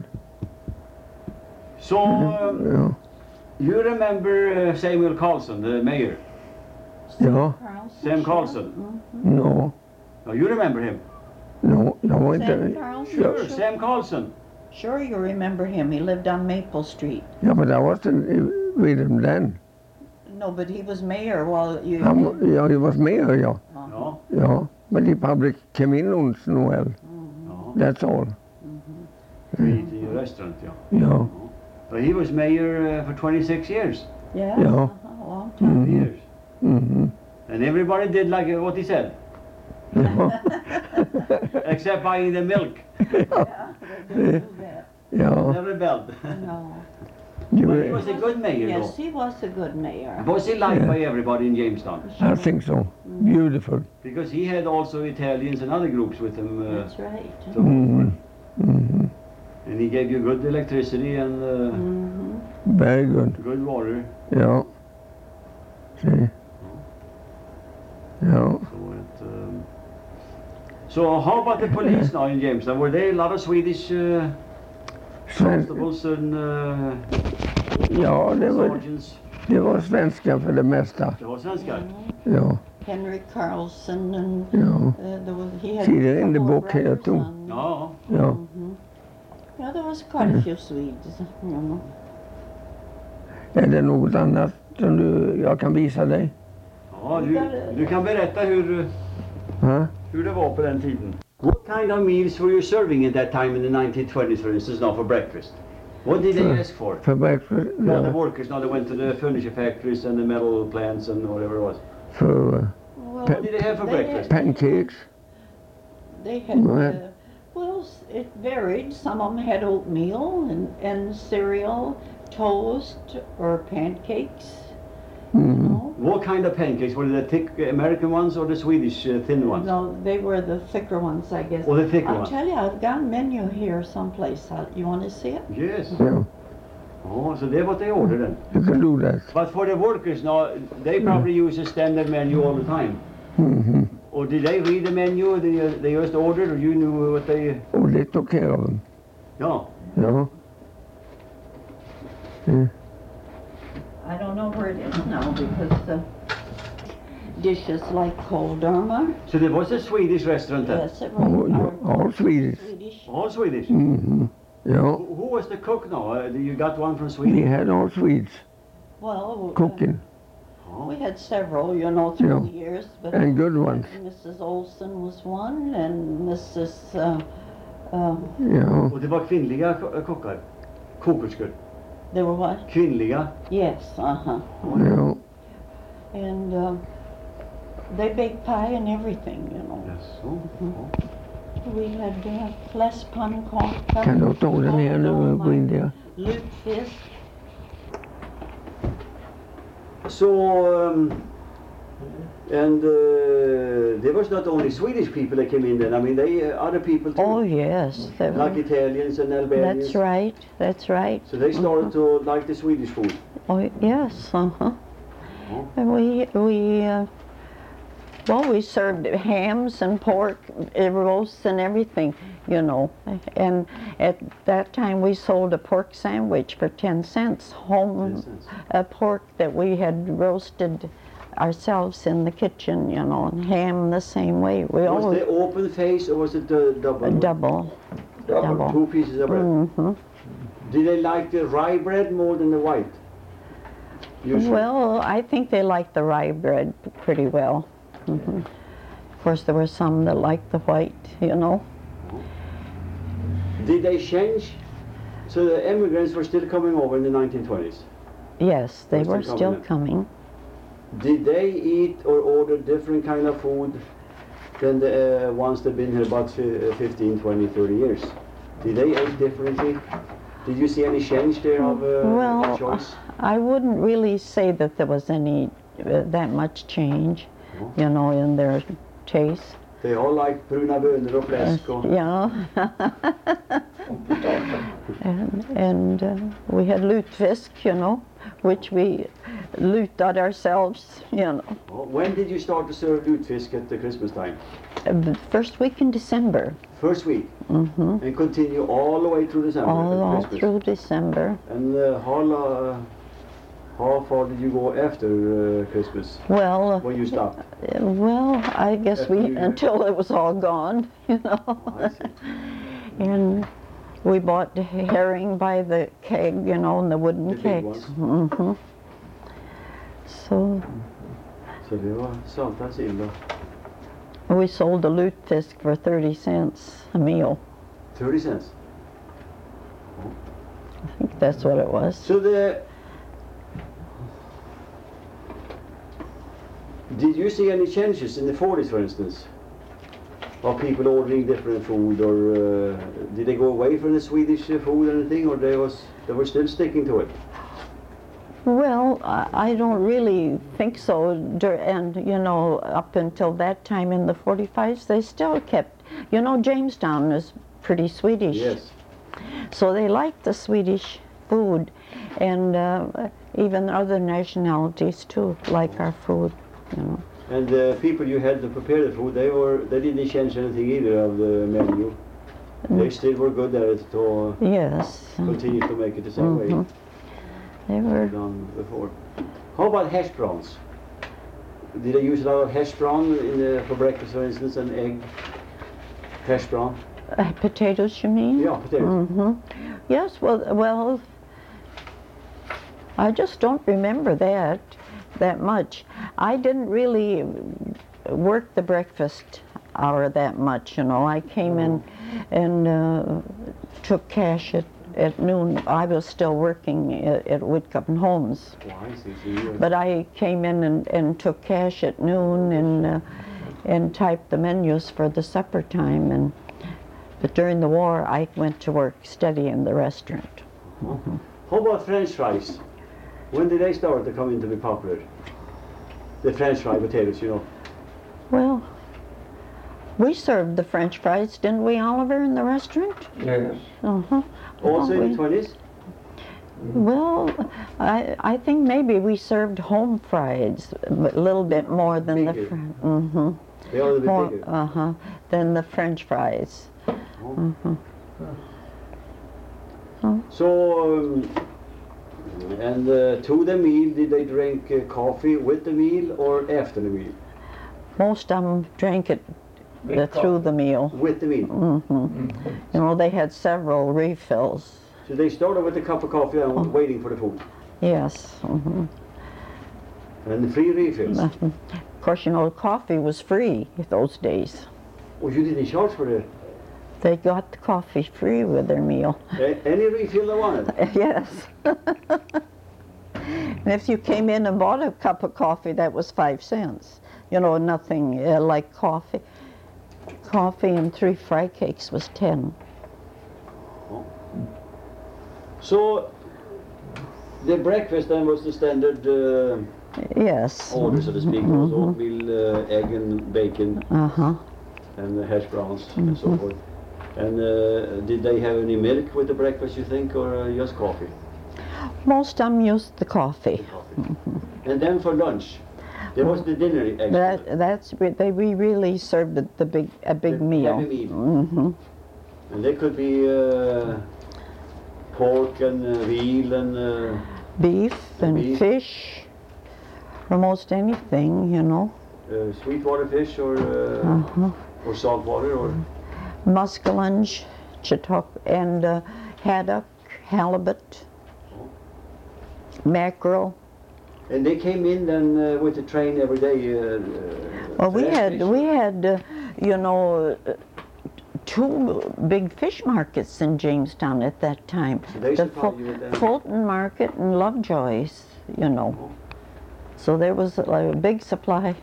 So um, Ja. you remember uh, Samuel Carlson, the mayor? Ja. Carlson, Sam sure. Carlson. Mhm. No. No, you remember him? No, jag var Sam inte... Carlson, Sure, sure. Sam Carlson. Sure, you remember him. He lived on Maple Street. Ja, men I wasn't with him then. No, but he was mayor while you... Han, ja, he was mayor, ja. Uh-huh. Ja, Ja, but he probably came in once in a while. Mhm. ja. That's all. I i restaurant, ja. Ja. But he was mayor uh, for twenty-six years. Yes, Yeah. uh-huh, a long time. Mhm. Years. Mhm. And everybody did like uh, what he said, Ja. except buying the milk. Yeah, they didn't do that. Ja. They rebelled. No. You But he were, was a good mayor Yes, though. he was a good mayor. Was he liked Yeah. by everybody in Jamestown? I think so. Beautiful. Because he had also Italians and other groups with him. Uh, That's right. so- Mhm. Mhm. And he gave you good electricity and uh, Mhm. Very good. good water. Ja. See. Ja. So, it, um, so how about the police now in Jamestown? Were they a lot of Swedish uh, Sven, constables and uh, ja, det var, sergeants? det var svenska för det mesta. Det var svenskar. Ja. Henry Carlson and Ja. uh, there was, he had See, they're a in the couple of book here, brothers too. and- Ja. Ja. Mhm. Yeah, there was quite a few Swedes. You know. Är det något annat som du, jag kan visa dig? Ja, du, du kan berätta hur, Ha? hur det var på den tiden. What kind of meals were you serving at that time in the nineteen twenties, for instance, now for breakfast? What did they För- ask for? För breakfast? All the Ja. workers now they went to the furniture factories and the metal plants and whatever it was. För Well, What did they have for they breakfast? had- pancakes? They had, Right. uh, well, s- it varied. Some of them had oatmeal and, and cereal, toast, or pancakes. You Mm. know. What kind of pancakes? Were they the thick uh, American ones or the Swedish uh, thin ones? No, they were the thicker ones, I guess. Or the thicker I'll ones? tell you, I've got a menu here someplace. Uh, You want to see it? Yes. Ja, Oh, so they're what they ordered then. you can do that. But for the workers now, they probably use a standard menu all the time. Mhm. Or did they read the menu? They, uh, they just ordered, or you knew what they? Och det tog care of them. No. Ja. I don't know where it is now because the dishes like Kolderma. So there was a Swedish restaurant then. Yes, it All, was. all Swedish. Swedish. All Swedish. Mhm. Ja. Who, who was the cook now? Uh, you got one from We Sweden? had all Swedes Well, uh, cooking, Oh. we had several, you know, through Yeah. the years. But and good ones. Missus Olson was one, and Missus Uh, uh, Ja. Och det var kvinnliga ko- kockar? Kokerskor? they were what? Kvinnliga? Yes, uh huh. Ja. And uh, they baked pie and everything, you know. Yes. Oh. We had uh, flesh pannukaka, Kan du ta den här nu och gå in där? lutfisk. So, um, and uh, there was not only Swedish people that came in then. I mean, they uh, other people too, Oh yes, they were. like Italians and Albanians. That's right. That's right. So they started to like the Swedish food. Oh yes, uh huh. Oh. And we we uh, well we served hams and pork, uh, roasts and everything. you know. And at that time we sold a pork sandwich for ten cents, home ten cents. a pork that we had roasted ourselves in the kitchen, you know, and ham the same way. We Was always the open face or was it the double? a double. double. Two pieces of bread. hmm Did they like the rye bread more than the white? Usually. Well, I think they liked the rye bread pretty well. hmm Of course, there were some that liked the white, you know. Did they change? So the immigrants were still coming over in the nineteen twenties. Yes, they Were were still still coming coming. Did they eat or order different kind of food than the uh, ones that been here about fi- uh, fifteen, twenty, thirty years? Did they eat differently? Did you see any change there of uh, Well, choice? I wouldn't really say that there was any uh, that much change, No. you know, in their taste. They all like bruna bönor och fläsk och... Yeah. and and uh, we had lutefisk, you know, which we luted ourselves, you know. Oh, when did you start to serve lutefisk at the Christmas time? Uh, the first week in December. First week? hmm And continue all the way through December All, at all Christmas? through December. And uh, how, uh, how far did you go after uh, Christmas Well, uh, when you stopped? uh, well, I guess After we you- until it was all gone, you know. Oh, I see. And we bought herring by the keg, you know, and the wooden The big kegs. ones. hmm So Så det var saltad sill då. we sold the lutefisk for thirty cents a meal. thirty cents. I think that's what it was. So the... Did you see any changes in the forties, for instance? Of people ordering different food, or uh, did they go away from the Swedish uh, food or anything, or they was they were still sticking to it? Well, I, I don't really think so. Dur- And, you know, up until that time in the forty-fives, they still kept, you know, Jamestown is pretty Swedish. Yes. So they liked the Swedish food, and uh, even other nationalities too like our food, you know. And the people you had to prepare the food, they were they didn't change anything either of the menu. They still were good at it to uh, Yes. continue to make it the same way Mhm. They were. done before. How about hash browns? Did they use a lot of hash brown in the, for breakfast, for instance, and egg hash brown? Uh, potatoes, you mean? Yeah, potatoes. hmm Yes, well, well, I just don't remember that that much. I didn't really work the breakfast hour that much, you know. I came in and uh, took cash at, at noon. I was still working at, at Whitcup and Holmes. Oh, I see. So you were- But I came in and, and took cash at noon and uh, and typed the menus for the supper time. And but during the war, I went to work steady in the restaurant. How about French fries? When did they start to come in to be popular? The French fry potatoes, you know. Well, we served the French fries, didn't we, Oliver, in the restaurant? Yes. Uh-huh. Also in we- the twenties? Well, I I think maybe we served home fries a little bit more than Bigger. the fr- mm-hmm. They are a bit more bigger. uh-huh than the French fries. Mm-hmm. So, um, and uh, to the meal, did they drink uh, coffee with the meal or after the meal? Most of them drank it uh, through the meal. With the meal. hmm You know, they had several refills. So they started with a cup of coffee and waiting for the food. Yes. hmm And free refills. Of course, you know, coffee was free those days. Oh, you didn't charge for it? They got the coffee free with their meal. A- Any refill they wanted? Yes. And if you came in and bought a cup of coffee, that was five cents. You know, nothing uh, like coffee. Coffee and three fry cakes was ten. So, the breakfast then was the standard uh, Yes. order, so to speak. There was oatmeal, uh, egg and bacon, Uh-huh. and the hash browns and so forth. And uh, did they have any milk with the breakfast, you think, or uh, just coffee? Most of them used the coffee. Coffee. And then for lunch, there was the dinner extra. That that's re- they we really served the, the big a big The meal. heavy meal. hmm And they could be uh, pork and uh, veal and uh, beef and beef. fish, almost anything, you know. uh, sweetwater fish or uh, Uh-huh. or saltwater or Muskellunge, chautauqua, and uh, haddock, halibut, mackerel. and they came in then uh, with the train every day. Uh, uh, Well, we fresh had fish? we had uh, you know uh, two big fish markets in Jamestown at that time. So they the supply you with them? Fulton Market and Lovejoy's, you know. Oh. So there was like a big supply.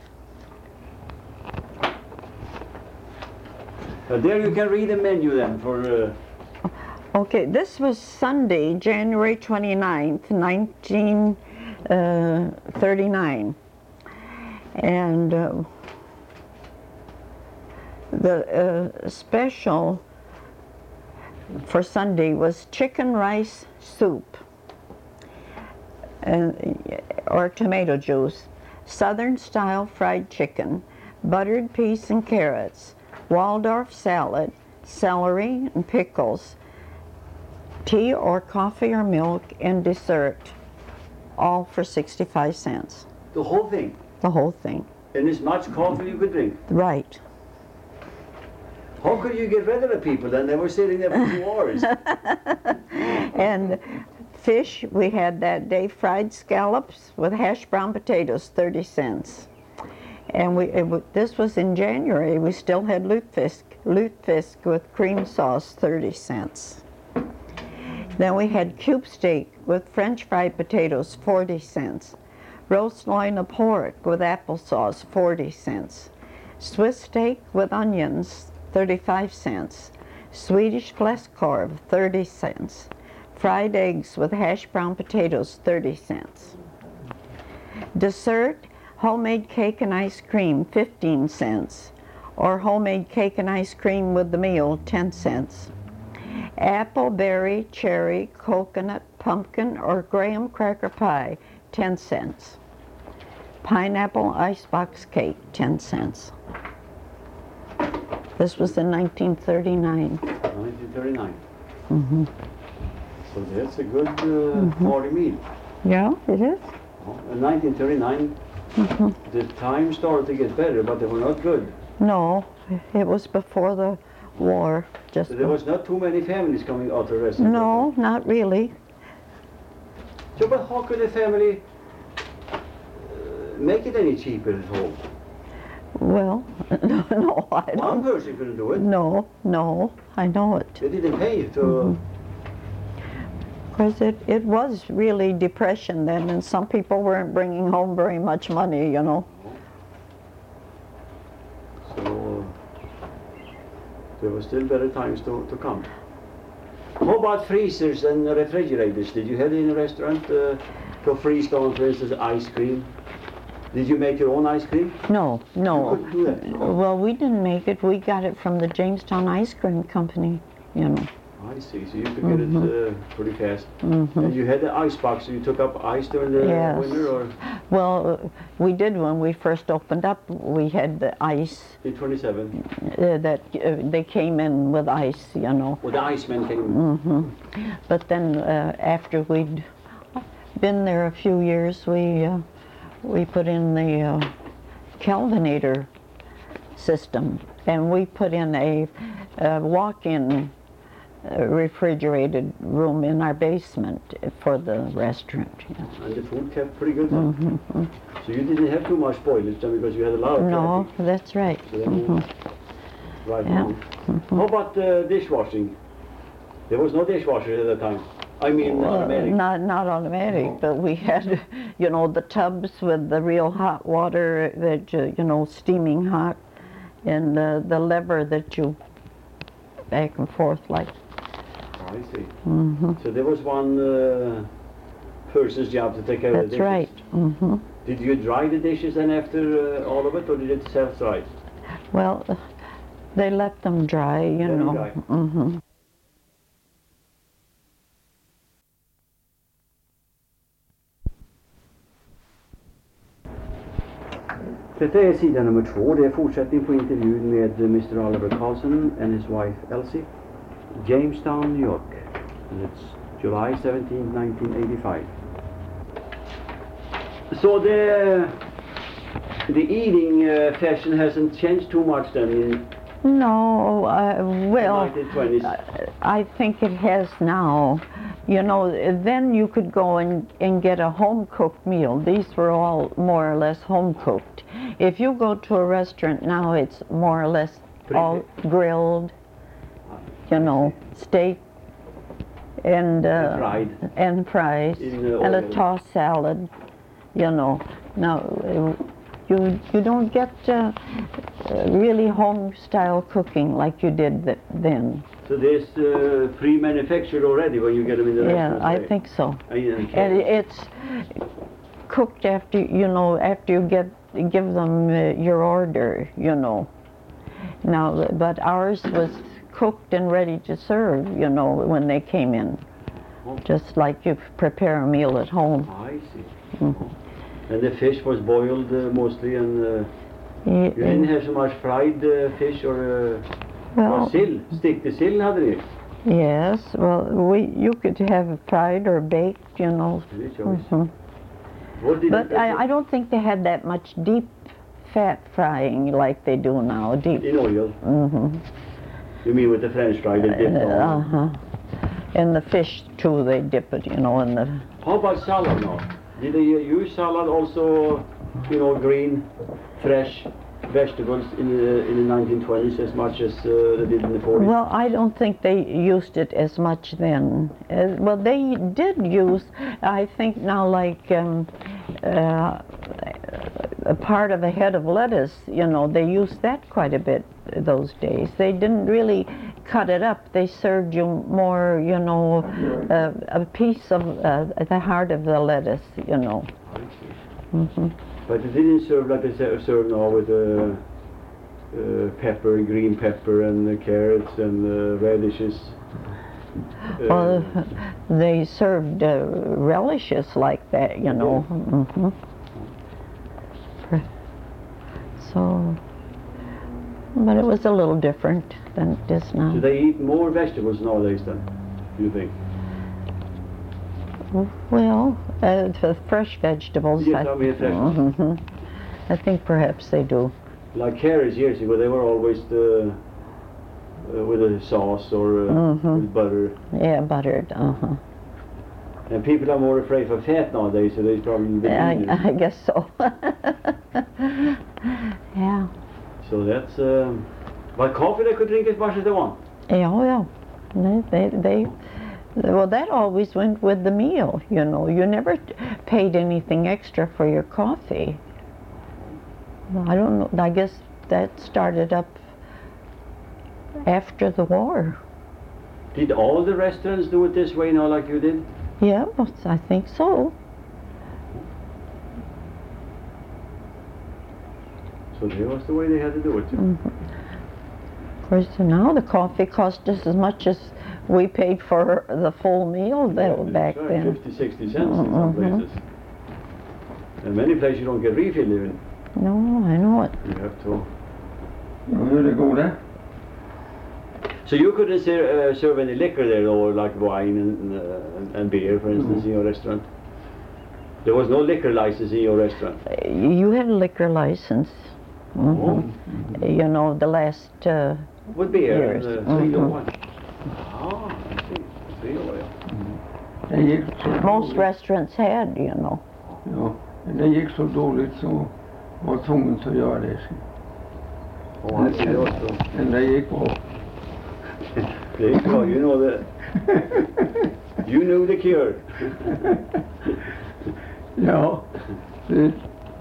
Uh, there you can read the menu then for. Uh, Okay, this was Sunday, January twenty-ninth, nineteen thirty-nine. And uh, the uh, special for Sunday was chicken rice soup and, or tomato juice, Southern style fried chicken, buttered peas and carrots, Waldorf salad, celery and pickles, tea or coffee or milk, and dessert, all for sixty-five cents, the whole thing, the whole thing. and as much coffee you could drink. Right. How could you get rid of the people then? They were sitting there for two hours. And fish, we had that day fried scallops with hash brown potatoes, thirty cents. And we it, w- this was in January. We still had lutefisk, lutefisk with cream sauce, thirty cents. Then we had cube steak with French fried potatoes, forty cents. Roast loin of pork with applesauce, forty cents. Swiss steak with onions, thirty-five cents. Swedish Fläskkorv, thirty cents. Fried eggs with hash brown potatoes, thirty cents. Dessert, homemade cake and ice cream, fifteen cents. Or homemade cake and ice cream with the meal, ten cents. Apple, berry, cherry, coconut, pumpkin, or graham cracker pie, ten cents. Pineapple icebox cake, ten cents. This was in nineteen thirty-nine. nineteen thirty-nine. Mm-hmm. So that's a good uh, party meal. Yeah, it is. Oh, in nineteen thirty-nine, Mm-hmm. the time started to get better, but they were not good. No, it was before the war. Just So there was not too many families coming out of the restaurant. no, not really. So, but how could a family uh, make it any cheaper at home? Well, no, no, I One don't. person couldn't do it. No, no, I know it. They didn't pay to. Mhm. Because it, it was really depression then, and some people weren't bringing home very much money, you know. So there were still better times to, to come. How about freezers and refrigerators? Did you have in a restaurant uh, to freeze down, for instance, ice cream? Did you make your own ice cream? No, You no. couldn't do that. No. Well, we didn't make it. We got it from the Jamestown Ice Cream Company, you know. I see. So you could get it uh, pretty fast. Mhm. And you had the ice box, so you took up ice during the Yes. winter, or Well, uh, we did when we first opened up. We had the ice in twenty-seven? uh, that uh, they came in with ice, you know. Well, the iceman came. Hmm. But then uh, after we'd been there a few years, we uh, we put in the uh, Kelvinator system, and we put in a, a walk-in uh, refrigerated room in our basement for the restaurant. Yeah. And the food kept pretty good then. Mhm. So you didn't have too much spoilage then because you had a lot of No, traffic. that's right. So then you- Mhm. Right Yeah. on. How about uh, dishwashing? There was no dishwasher at the time. I mean, Well, automatic. not not automatic, No. but we had, you know, the tubs with the real hot water that you, you know, steaming hot, and the the lever that you back and forth like. I see. Hmm. So there was one uh, person's job to take care of the That's dishes. right. Hmm. Did you dry the dishes then after uh, all of it, or did it self-dry? Well, they let them dry, you Let them know. dry. Hmm. Detta är sida nummer två. Det är fortsättning på intervjun med mister Oliver Carlson and his wife Elsie. Jamestown, New York. And it's July seventeenth, nineteen eighty-five. So the the eating uh, fashion hasn't changed too much then in No, uh, well, the nineteen twenties. I think it has now. You know, then you could go and, and get a home-cooked meal. These were all more or less home-cooked. If you go to a restaurant now, it's more or less all grilled, you know, steak and, uh, And fried. and fries In the and a oil. tossed salad, you know. Now, uh, you, you don't get uh, uh, really home-style cooking like you did th then. So there's uh, pre-manufactured already when you get them in the Yeah, restaurant. I think so. And, And it's cooked after, you know, after you get give them uh, your order, you know. Now, but ours was cooked and ready to serve, you know, when they came in. Oh. Just like you prepare a meal at home. I see. Mhm. And the fish was boiled uh, mostly, and uh, Y- you didn't have so much fried uh, fish or, uh, Well, or sill. Stick the sill hade ni. yes, well, we you could have it fried or baked, you know. Det är choice. Mhm. What did But it, I, I don't think they had that much deep fat frying like they do now. Deep. in oil? hmm You mean with the French fry they dipped on? Uh-huh. And the fish too, they dip it, you know, in the... How about salad now? Did they uh, use salad also, you know, green, fresh vegetables in the, in the nineteen twenties as much as uh, they did in the forties? Well, I don't think they used it as much then. Uh, well, they did use, I think now, like um, uh, a part of a head of lettuce, you know, they used that quite a bit those days. They didn't really cut it up. They served you more, you know, uh, a piece of uh, the heart of the lettuce, you know. I see. hmm But they didn't serve like they ser- serve now with uh, uh, pepper, green pepper, and uh, carrots and uh, radishes. Uh, Well, they served uh, relishes like that, you know. hmm So, but it was a little different than it is now. do they eat more vegetables nowadays then, do you think? Well, uh, the fresh vegetables. Yes, I mean fresh ones. Mhm. I think perhaps they do. Like carrots years ago, they were always the, uh, with a sauce or uh, Mhm. with butter. Yeah, buttered. Uh huh. And people are more afraid for fat nowadays, so they probably the leaner. I, I guess so. Yeah. So that's. Um, but coffee they could drink as much as they want. Yeah, oh, yeah. They, they, they, well, that always went with the meal, you know. You never t- paid anything extra for your coffee. I don't know, I guess that started up after the war. Did all the restaurants do it this way now, like you did? Yeah, well, I think so. So that was the way they had to do it too. Mhm. Of course, now the coffee cost us as much as we paid for the full meal though, Yeah, back that's right, then. fifty, sixty cents in some Mhm. places. And many places you don't get refill even. No, I know it. You have to. Ja, hur det går det? So you couldn't ser, uh, serve any liquor there, or like wine and, uh, and, and beer, for instance, in your restaurant? There was no liquor license in your restaurant. You had a liquor license. Mhm. Oh. You know, the last, uh, With beer Years. and uh, three Mhm. or one. Ah, I see. Three or yeah. Det gick så most dåligt. restaurants had, you know. Ja, det gick så dåligt så var jag tvungen att göra det. Oh, I see. That was so. Men det gick bra. There you go. You know the. You knew the cure. Ja, det...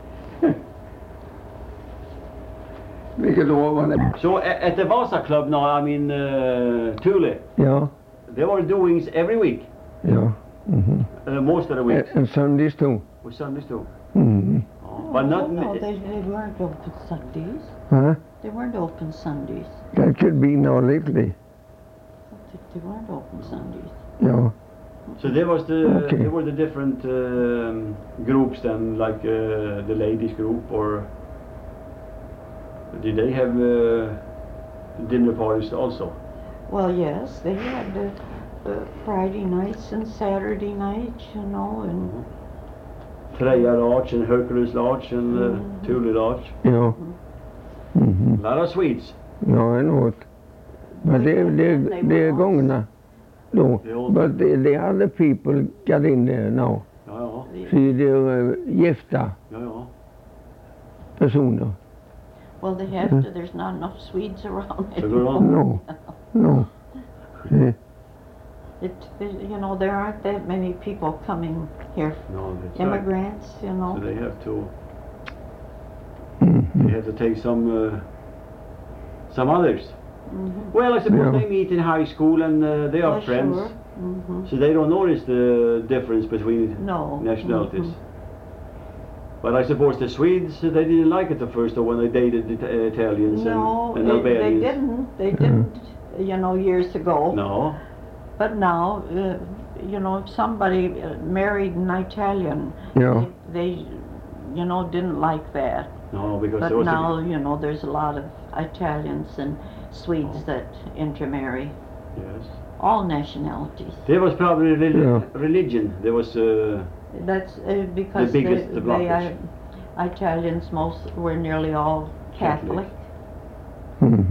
Vilket år var det? So a- at the Vasa Club now, I mean uh, Thule, Ja, there were doings every week, ja. Mhm. uh, most of the weeks. En Sundays too. With Sundays too. Mhm. Oh, but not. no, they, they weren't open Sundays. Huh? They weren't open Sundays. That could be now lately. They weren't open Sundays. Ja. So there was the Okay. there were the different um, groups then, like uh, the ladies group, or did they have uh, dinner parties also? Well, yes, they had uh, uh, Friday nights and Saturday nights, you know, and Freja Lodge and Hercules Lodge and uh, Mhm. Thule Lodge. Ja. Mhm. A lot of Swedes. Ja, I know it. But they, they, They they're were gone now. No, The old- but the, the other people got in there now. Ja, ja. See, they're uh, gifta Ja, ja. personer. Well, they have Mhm. to. There's not enough Swedes around So go anymore. on. No, no. See, It, it, you know, there aren't that many people coming here, No, that's right. immigrants, you know. So they have to, they Mhm. have to take some, uh, some others. Mhm. Well, I suppose Yeah. they meet in high school and uh, they are Yeah, friends. sure. Mhm. So they don't notice the difference between No. nationalities. Mhm. But I suppose the Swedes, uh, they didn't like it the first time when they dated the uh, Italians No, and, and it- they Albanians. didn't. They didn't, you know, years ago. No. But now, uh, you know, if somebody uh, married an Italian, Yeah. they, they, you know, didn't like that. No, because But there was a- now, you know, there's a lot of Italians and Swedes Oh. that intermarry, yes. all nationalities. There was probably reli- Yeah. religion. There was, uh, That's uh, because The biggest, they, the they blockage. are, Italians most were nearly all Catholic. Mhm.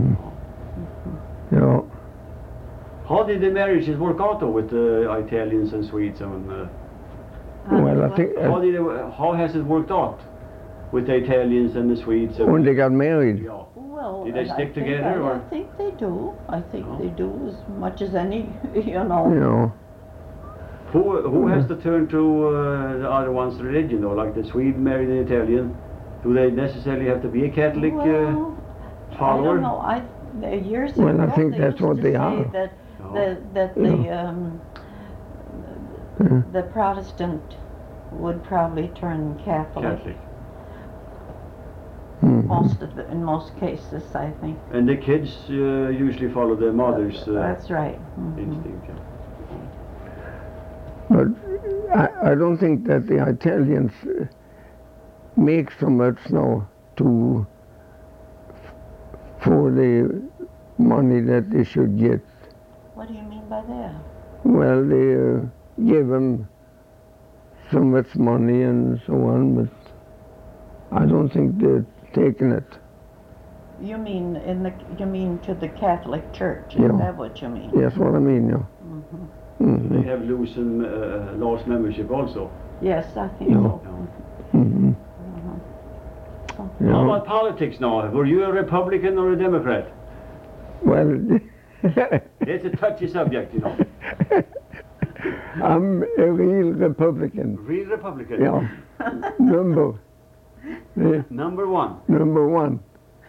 Ja. how did the marriages work out though with the Italians and Swedes? And, uh, Well, I think how uh, did it, how has it worked out with the Italians and the Swedes? And, when they got married. yeah. Well, Did they I stick think together, I, or- I think they do. I think No. they do as much as any, you know. You know. Who who has to turn to uh, the other one's religion though? Like the Swede married an Italian, do they necessarily have to be a Catholic uh, Well, I follower? don't know. I uh, years Well, I ago think they that's used what to they say are. that No. the, that the um, Yeah. the Protestant would probably turn Catholic. Catholic. Mhm. Most of the, in most cases, I think. And the kids uh, usually follow their mother's uh, That's right. Mhm. instinct. Yeah. But I, I don't think that the Italians uh, make so much now to for the money that they should get. What do you mean by that? Well, they uh, give them so much money and so on, but I don't think they're taking it. You mean in the you mean to the Catholic Church? Is Yeah. that what you mean? That's what I mean, yeah. Mhm. They Mhm. have loosened, uh, lost membership also. Yes, I think Yeah. so. Yeah. Mhm. How Yeah. about politics now? Were you a Republican or a Democrat? Well, It's a touchy subject, you know. I'm a real Republican. Real Republican. Yeah. Number. eh, Number one. Number one.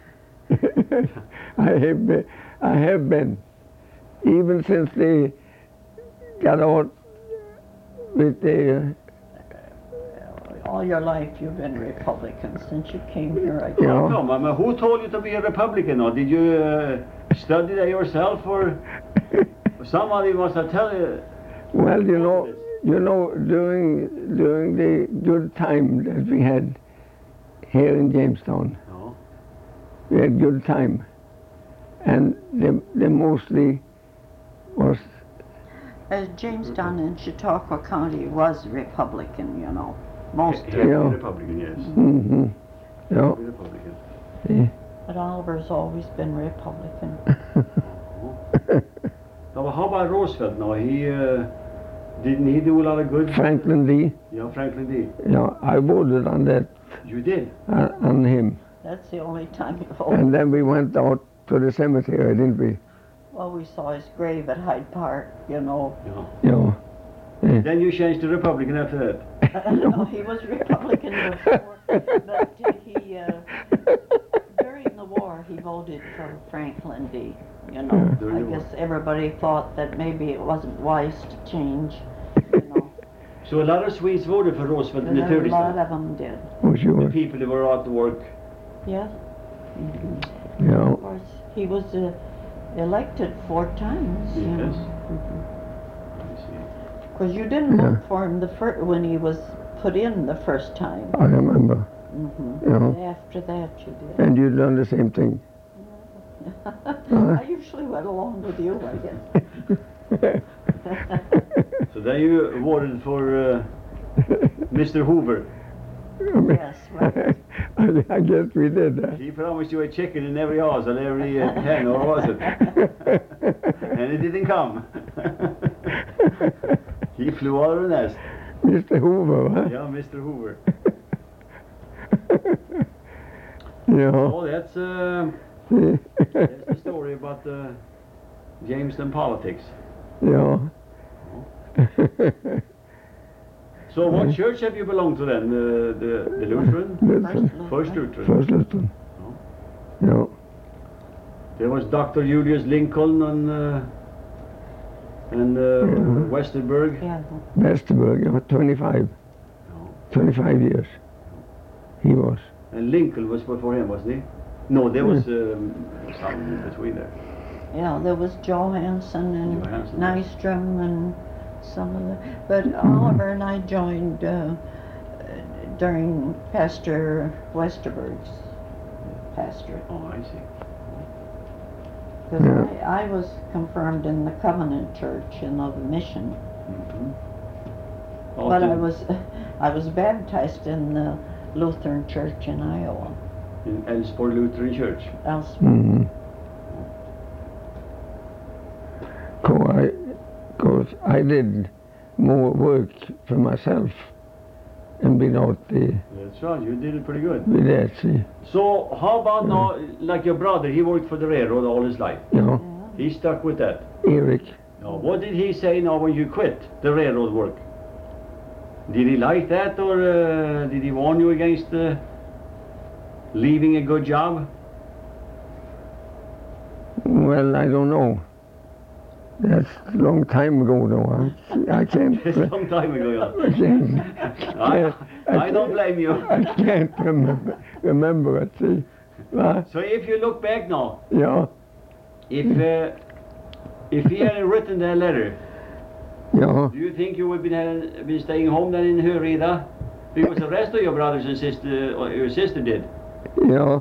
I have been, I have been, even since they got out with the, All your life you've been Republican since you came here, I guess. Yeah. Come on, who told you to be a Republican? Or did you uh, study that yourself, or somebody must have tell you? well, you know, you know, during during the good time that we had here in Jamestown, No. we had good time, and they, they mostly was, Uh, Jamestown and Chautauqua County was Republican, you know, most of Heavy Yeah. Republican, yes. mm-hmm, yeah. Heavy Republican. But Oliver's always been Republican. Now, how about Roosevelt now? He, uh, didn't he do a lot of good? Franklin D. Yeah, Franklin D. Yeah, I voted on that, You did? uh, on him. That's the only time you And vote. then we went out to the cemetery, didn't we? Well, we saw his grave at Hyde Park, you know. Yeah. Yeah. Then you changed to Republican after that. No, he was Republican before, but he, uh, during the war, he voted for Franklin D. You know, During I the war. guess everybody thought that maybe it wasn't wise to change, you know. So a lot of Swedes voted for Roosevelt in the A thirties. lot of them did, Oh, The sure. people that were out to work. yeah. Yeah. Of course, he was uh, elected four times, you Yes. know. Let me see. Because you didn't Yeah. vote for him the fir- when he was put in the first time. I remember. hmm Yeah. After that, you did. And you done the same thing. I usually went along with you, I guess. So then you voted for uh, Mister Hoover. Yes, right. I, I guess we did that. He promised you a chicken in every house and every uh, hen, or was it? And it didn't come. He flew out of the nest. Mister Hoover, huh? Yeah, Mister Hoover. Yeah. Oh, that's, uh, that's the story about the Jamestown politics. Yeah. So what church have you belonged to then? The, the, the Lutheran? Lutheran. First Lutheran. First Lutheran. Yeah. There was Doctor Julius Lincoln and, uh, and uh, Mhm. Westerberg. Yeah. Westerberg, yeah, twenty-five. twenty-five years. He was. And Lincoln was before him, wasn't he? No, there was um, some in between there. Yeah, there was Johansson and Johansson. Nystrom and some of the, but Oliver and I joined uh, during Pastor Westerberg's pastorate. Oh, I see. Because Yeah. I, I was confirmed in the Covenant Church in the Mission, Mm-hmm. but I was I was baptized in the Lutheran Church in Iowa. in Ellsborg Lutheran Church. Else, Mm-hmm. I, cause I did more work for myself and without the, That's right, you did it pretty good. with that, see, So how about now, like your brother, he worked for the railroad all his life. you know, yeah. He stuck with that. Eric. Now, what did he say now when you quit the railroad work? Did he like that, or uh, did he warn you against uh, leaving a good job? Well, I don't know. That's a long time ago, though. I, I can't. It's a long time ago, I can't. yeah. I, I don't blame you. I can't remember, remember it. See, uh, So if you look back now, yeah, if uh, if he had written that letter, yeah. do you think you would be uh, been staying home then in Hörida? Because the rest of your brothers and sister, or your sister did. Yeah.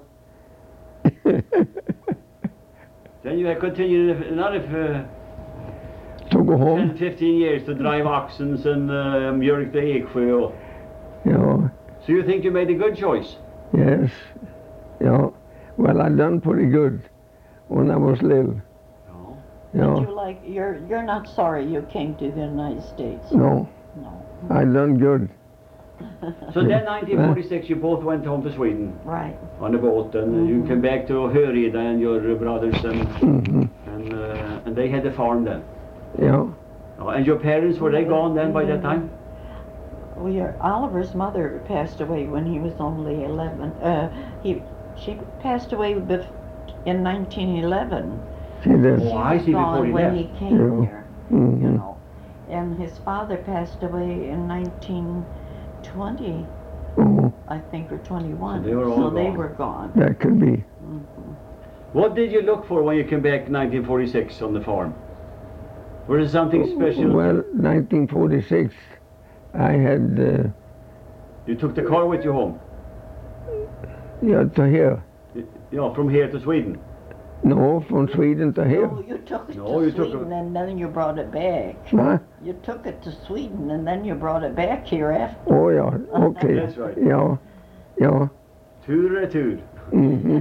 Then you had continued another uh, To go ten, home. fifteen years to drive oxen and uh, mjölk the Eksjö. Yeah. So you think you made a good choice? Yes. Yeah. Well, I done pretty good when I was little. No. Did Yeah. you like, you're, you're not sorry you came to the United States? No, No. I done good. So then nineteen forty-six you both went home to Sweden Right. on a boat, and you came back to Hörida and your brothers, and Hmm. and, uh, and they had a farm then. Yeah. Oh, and your parents, were they gone then by that time? We are, Oliver's mother passed away when he was only eleven. Uh, he, she passed away bef- in nineteen eleven. See that? Oh, I She was see, before gone he when left. he came Yeah. here, you Hmm. know. And his father passed away in nineteen twenty, Oh, I think, or twenty-one. So they were all So they gone. were gone. that could be. Mhm. What did you look for when you came back in nineteen forty-six on the farm? Was there something special? Well, nineteen forty-six, I had, uh, You took the car with you home? yeah, to here. Y- Yeah, from here to Sweden? No, from Sweden to here. No, you took it No, to you took it- Sweden and then you brought it back. Huh? You took it to Sweden and then you brought it back here after. Oh, yeah, okay. That's right. Yeah, yeah. Tur retur. Mm-hmm.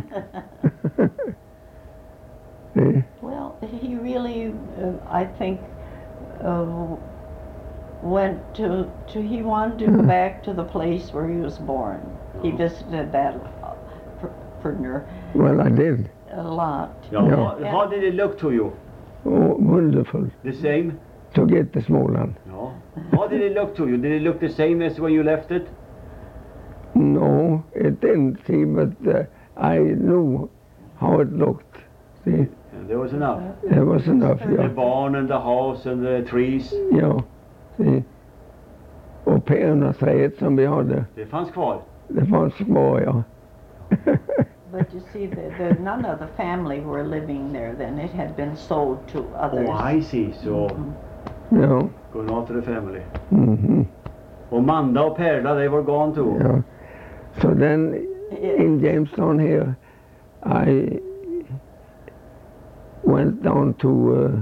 Eh, Well, he really, uh, I think, uh, went to, to, he wanted to go back to the place where he was born. He visited that uh, for, for ner- well, I did. a lot. Yeah. Yeah. How, how did it look to you? Oh, wonderful The same? to get to Småland. No. How did it look to you? Did it look the same as when you left it? No, it didn't, see, but uh, I knew how it looked. See, And there was enough. there was enough, The yeah. barn and the house and the trees. Ja, see. Och päronaträdet som vi hade, Det fanns kvar. det fanns kvar, ja. But you see, the, the, none of the family were living there then. It had been sold to others. Oh, I see. So, Mhm. Ja. going on to the family. Mhm. Och Manda och Perla, they were gone too. Ja. So then in Jamestown here, I went down to uh,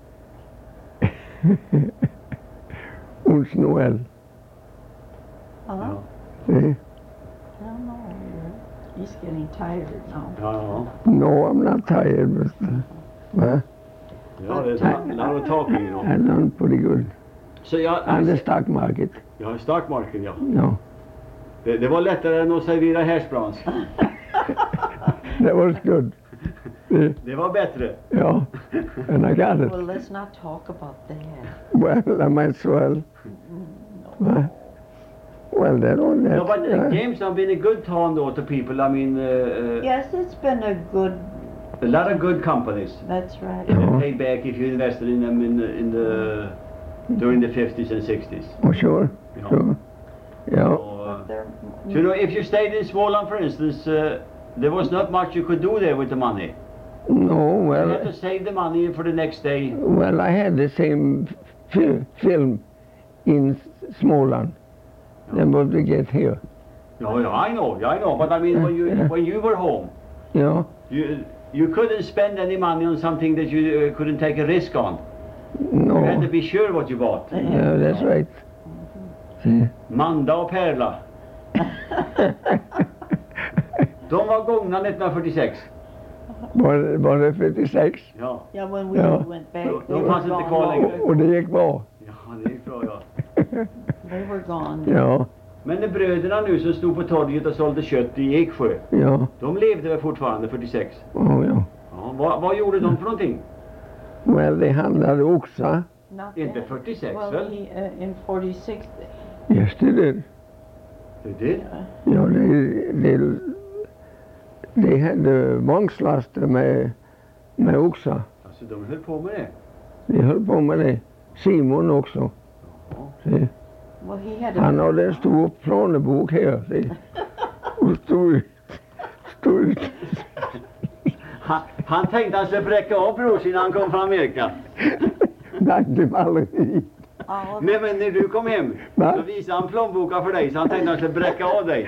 Uns Noel. Huh? Ja. See? I don't know. He's getting tired now. Ja, ja. No, I'm not tired, but uh, well, Ja, det är sant. Now we're talking, you know. I done pretty good Så jag, on the stock market. ja, starkmarken, ja. No, Det, det var lättare än att servera hashbrowns. that was good. See? Det var bättre. Yeah, and I got it. Well, let's not talk about that. Well, I might as well. Uh, well, that on that. No, but uh, uh, James have been a good town though to people. I mean, uh, uh, Yes, it's been a good. a lot of good companies. That's right. They Ja. pay back if you invested in them in the, in the during the fifties and sixties. oh, sure, You know. sure. Yeah, So, uh, But they're- so, you know, if you stayed in Småland, for instance, uh, there was not much you could do there with the money. no, You had well, to save the money for the next day. well, I had the same fi- film in S- Småland than what we get here. No, no, I know, I know. But I mean, when you Yeah. when you were home, You know, you you couldn't spend any money on something that you uh, couldn't take a risk on. You had to no, be sure what you bought. yeah, that's right. See? Manda och Perla. De var gångna nittonhundrafyrtiosex. Var, det- var det fyrtiosex? Ja, Yeah, when we Ja. went back, Då- they då were fanns inte gone. kvar längre. Och det gick bra. ja det gick bra, ja. They were gone. Ja, Men de bröderna nu som stod på torget och sålde kött i Eksjö, ja, de levde väl fortfarande fyrtiosex? oh, ja. Ja, vad, vad gjorde de för någonting? Well, det handlade oxar. Not Inte that. fyrtiosex Well, väl? he, uh, in forty-six, Yes, det did. Det är det. Ja, det, det, det hade vagnslaster med, med oxar. Alltså de höll på med det. De höll på med det. Simon också. Ja. Se. well, he had a. Han hade en stor planebok här. Se. Och stod, stod, Han, han tänkte han skulle bräcka av brors innan han kom från Amerika. nej, det var aldrig hit. Oliver, Nej, men när du kom hem Va? så visade han plånboken för dig så han tänkte han skulle bräcka av dig.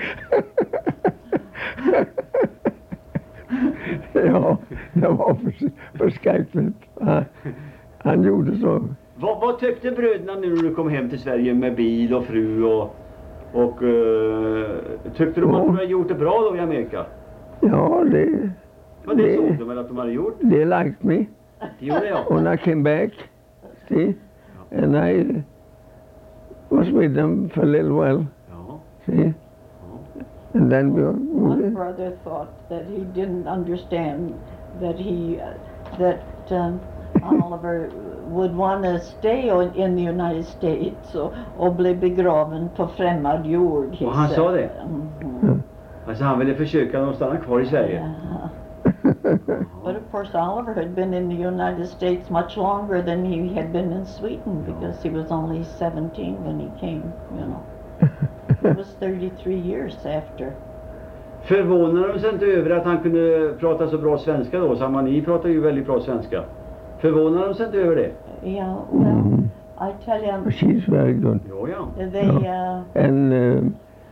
Ja, det var för, förskräckligt. Han, han gjorde så. Vad, vad tyckte bröderna nu när du kom hem till Sverige med bil och fru och, och uh, tyckte de att Ja. du hade gjort det bra då i Amerika? Ja, det, Men det Det- såg de väl att de hade gjort? they liked me. Det gjorde jag. When I came back, see, and I was with them for a little while, Ja. see, and then we, one we brother thought that he didn't understand that he, uh, that um, Oliver would want to stay on, in the United States och, och bli begraven på främmande jord. he Och han said. sa det? Mhm. Alltså han ville försöka att stanna kvar i Sverige. Yeah. But of course, Oliver had been in the United States much longer than he had been in Sweden because he was only seventeen when he came, you know. It was thirty-three years after. Förvånade de sig inte över att han kunde prata så bra svenska då? Samani pratar ju väldigt bra svenska. Förvånade de sig inte över det? Yeah, well, mm, I tell you, she's very good. Jo, ja. they, uh, And uh,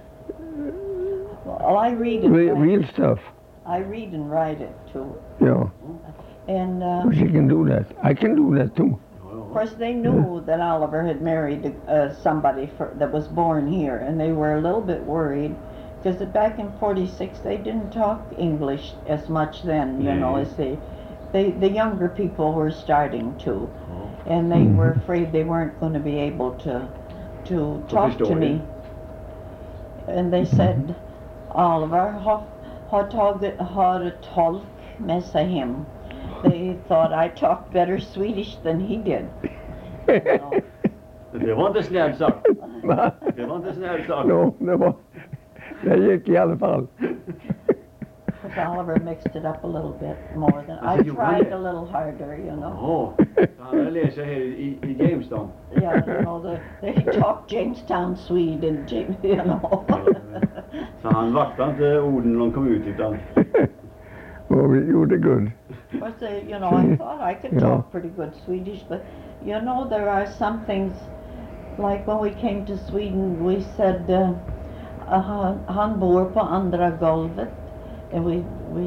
well, I read and re- write. real stuff, I read and write it too. yeah, And uh, she can do that. I can do that too. of course, they knew that Oliver had married uh, somebody for, that was born here, and they were a little bit worried because back in forty-six they didn't talk English as much then, you know, Nej. as they, they, the younger people were starting to, and they were afraid they weren't going to be able to, to talk to förstår me. det. And they said, Oliver har, har tagit, har tolk med sig hem. They thought I talked better Swedish than he did. So, Det var inte snällt sagt. Va? Det var inte snällt sagt. No, det var, det gick i alla fall. but Oliver mixed it up a little bit more than I Alltså, gjorde han tried det? a little harder, you know. Ja, så han hade lärt sig här i, i Jamestown. Yeah, you know, the, they talk Jamestown Swede and James, you know. Så han vaktade inte orden när de kom ut utan... Och vi gjorde good. But they, you know, I thought I could Yeah. talk pretty good Swedish, but you know, there are some things, like when we came to Sweden, we said, uh, uh, han, han bor på andra golvet, and we, we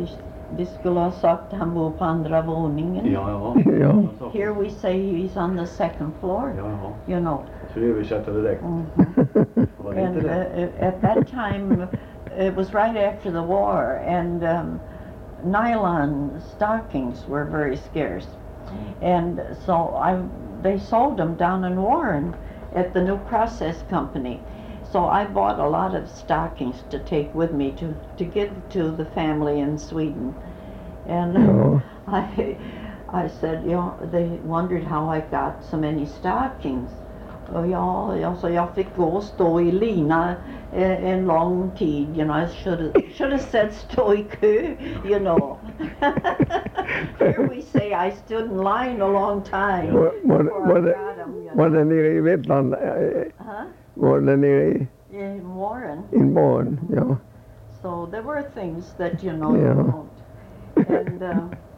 De skulle ha sagt att han bor på andra våningen. Ja, ja. Ja. Here we say he's on the second floor, Ja, ja. you know. Så det översätter det direkt. Mhm. Var det And inte uh, det? uh, at that time, it was right after the war, and um, nylon stockings were very scarce. And so I, they sold them down in Warren at the New Process Company. So I bought a lot of stockings to take with me to, to give to the family in Sweden. And Ja. I, I said, you know, they wondered how I got so many stockings. Och ja, ja, så jag fick gå och stå i lina en, en lång tid, you know. I should have, should have said stå i kö, you know. Here we say I stood in line a long time Var, var, before var, I det, got 'em, you var know. det nere i Vettland? eh, Huh? Var det nere i In Warren. Inborn? Ja. So there were things that, you know, Yeah. you don't. And uh,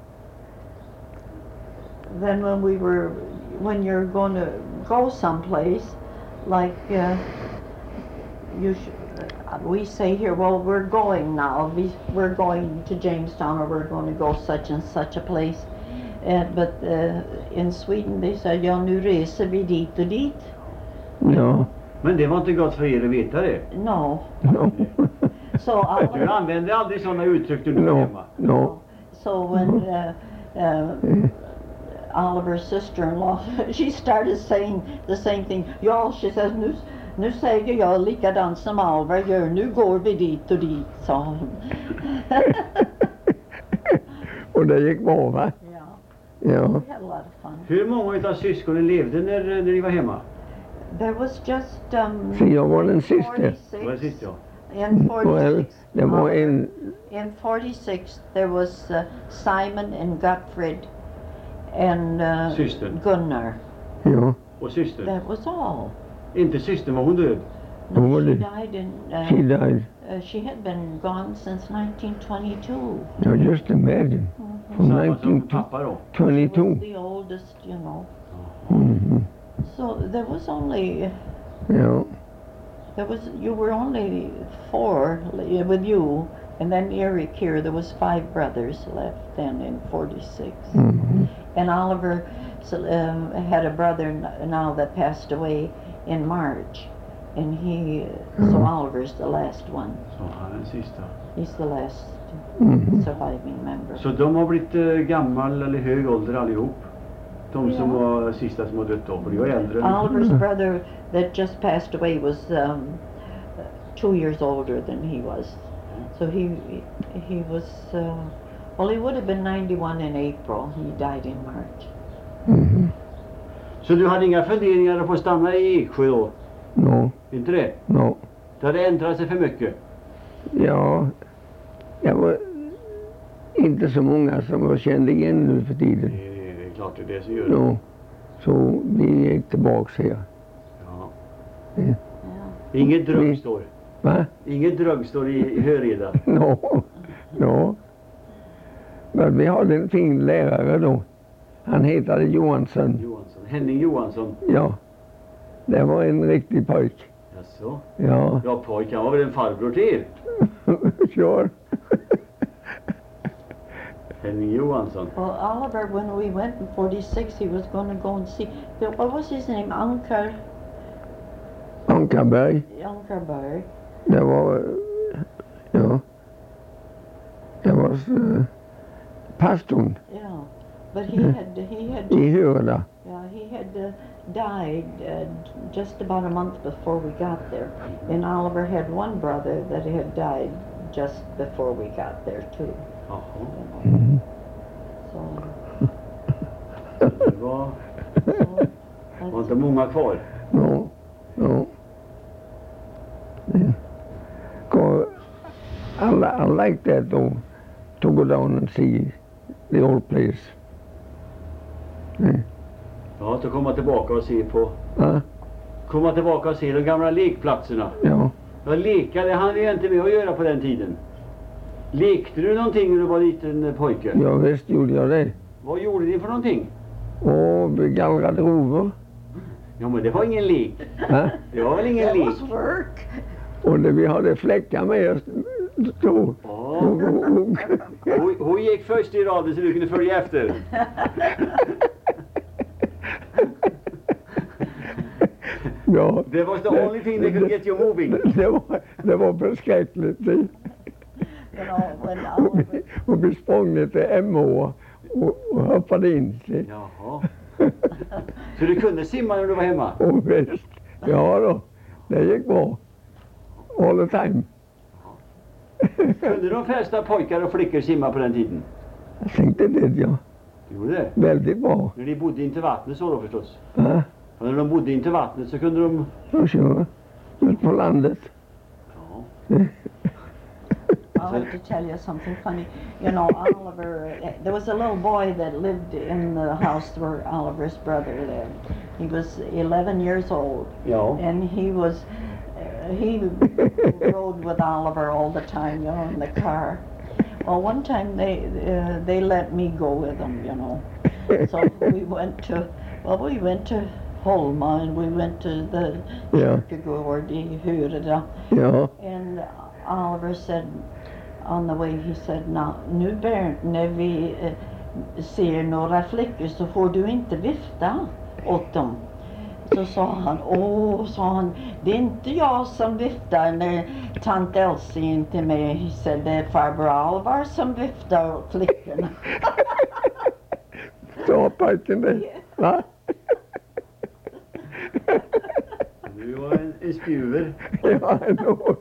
then when we were, when you're going to go someplace, like uh, you sh- uh, we say here, well, we're going now. We, we're going to Jamestown, or we're going to go such and such a place. And but uh, in Sweden they said, ja, nu reser vi dit och dit. Ja. Men det var inte gott för er att veta det. No. No. So Du Oliver, använde aldrig sådana uttryck du var No. hemma. No. so when uh, uh, Oliver's sister-in-law, she started saying the same thing. Ja, she says, nu, nu säger jag likadant som Oliver gör, nu går vi dit och dit, sa hon. Och det gick bra, va? Ja, Ja. we had a lot of fun. Hur många av syskonen levde när, när ni var hemma? There was just um, Så jag var den sista. Det var sist ja. In Well, forty-six, det var en... in forty-six there was uh, Simon and Gottfried and uh, Systern. Gunnar. Ja. Och systern. That was all. Inte systern, var hon död? No, Hon var she det. died in. Uh, She died. uh, she had been gone since nineteen twenty-two. Ja, just imagine. From Samma som nineteen pappa då. She was twenty-two. the oldest, you know. Mhm. So there was only Ja. there was you were only four li- with you, and then Eric here. There was five brothers left then in forty-six. Mhm. And Oliver so, um, had a brother n- now that passed away in March, and he so Oliver's the last one. Så han är den sista. He's the last Mhm. surviving member. Så de har blivit eh, gammal eller hög ålder allihop? De som Ja. var sista som var dött då, för de var äldre. Oliver's brother that just passed away was um, two years older than he was, so he he was uh, well, he would have been ninety-one in April. He died in March. Mhm. Så du hade inga funderingar att få stanna i Eksjö då? No. Inte det? No. Det hade ändrat sig för mycket. Ja. Jag var inte så många som jag kände igen nu för Det tiden. är, det är klart det är det som gör det. No. Så vi gick tillbaks här. Ja. Yeah. Inget drugstore. Va? Inget drugstore i, i Höreda. No. No. Men vi hade en fin lärare då. Han heter Johansson. Johansson. Henning Johansson. Ja. Det var en riktig pojk. Jaså? Ja. Ja, pojk, han var väl en farbror till er? Sure. Henning Johansson. Well, Oliver, when we went in forty-six, he was going to go and see. The, what was his name? Ankar Ankarberg. Ankarberg. Det var... Ja. Det var uh, pastorn Yeah, but he had he had i Hörda. yeah he had uh, died uh, just about a month before we got there, and Oliver had one brother that had died just before we got there too. Jaha. You know. Mm. So, Det var, so var that's, inte många kvar. No. No. Yeah. Go, I, li- I like that though. To go down and see the old place. Yeah. Ja, att komma tillbaka och se på... Uh, Komma tillbaka och se de gamla lekplatserna. ja. Ja, leka, det hann vi ju inte med att göra på den tiden. Lekte du någonting när du var liten eh, pojke? Ja, visst gjorde jag det. Vad gjorde ni för någonting? Och vi gallrade rovor. Ja, men det var ingen lek. Va? Det var väl ingen that lek? was work. Och det, vi hade fläckar med oss. Då. Ja, Och, och, och, Hon, hon gick först i raden så du kunde följa efter. ja, That was the only thing that could get you moving. det, var, det var förskräckligt. Det. You know, when Oliver, Och vi sprang ner till M Å och, och hoppade in. Se. Jaha. Så du kunde simma när du var hemma? Och visst, ja då, det gick bra. All the time. Kunde de flesta pojkar och flickor simma på den tiden? Jag tänkte det, ja. Gjorde det? Väldigt bra. När de bodde intill vattnet så då förstås. Ja, Och när de bodde intill vattnet så kunde de... så kör ut på landet. Ja. I'll have to tell you something funny. You know, Oliver, uh, there was a little boy that lived in the house where Oliver's brother lived. He was eleven years old, Ja. and he was, uh, he rode with Oliver all the time, you know, in the car. Well, one time they, uh, they let me go with them, you know. So we went to, well, we went to Holma, and we went to the Ja, kyrkogård i Hureda. ja, And Oliver said, on the way, he said, "Nå, nu Bernt, när vi eh, ser några flickor så får du inte vifta åt dem." Så sa han, åh, sa han, det är inte jag som viftar när tant Elsie inte är med. He said, det är farbror Oliver som viftar åt flickorna. sa pojken det. Va? Du var en, en spjuver. Ja, ändå.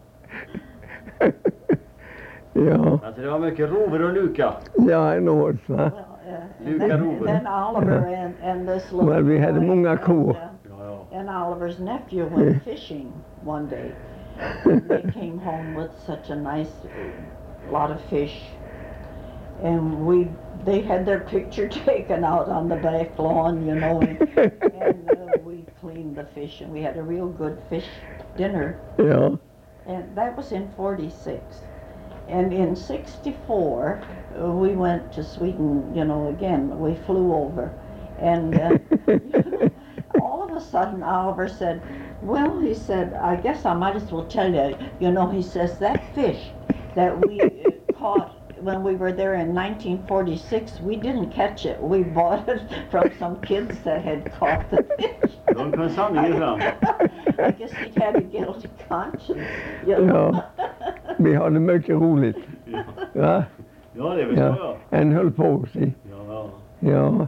Ja, Alltså det var mycket rover och luka. ja, ändå. Va? Well, uh, and Luka then, rover. then Oliver and, and this little Well, vi hade boy många and, kor. uh, Ja, ja. And Oliver's nephew went fishing one day. And they came home with such a nice uh, lot of fish. And we, they had their picture taken out on the back lawn, you know, and, and uh, we cleaned the fish, and we had a real good fish dinner. Ja, And that was in forty-six. And in sixty-four, uh, we went to Sweden, you know, again, we flew over. And uh, all of a sudden, Oliver said, well, he said, I guess I might as well tell you, you know, he says, that fish that we uh, caught when we were there in nineteen forty-six, we didn't catch it. We bought it from some kids that had caught the fish. De kom sanningen fram. I guess he had a guilty conscience. You know? ja. Vi hade mycket roligt. Ja, Va? ja det förstår Ja, jag. en höll på sig. Ja, ja. Ja.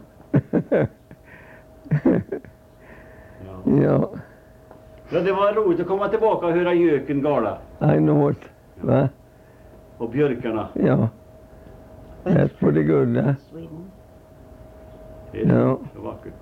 Ja. Ja, Ja, det var roligt att komma tillbaka och höra göken gala. I know it. Va? Och björkarna. Ja, that's pretty good. Eh? Sweden. Det är Ja. så vackert.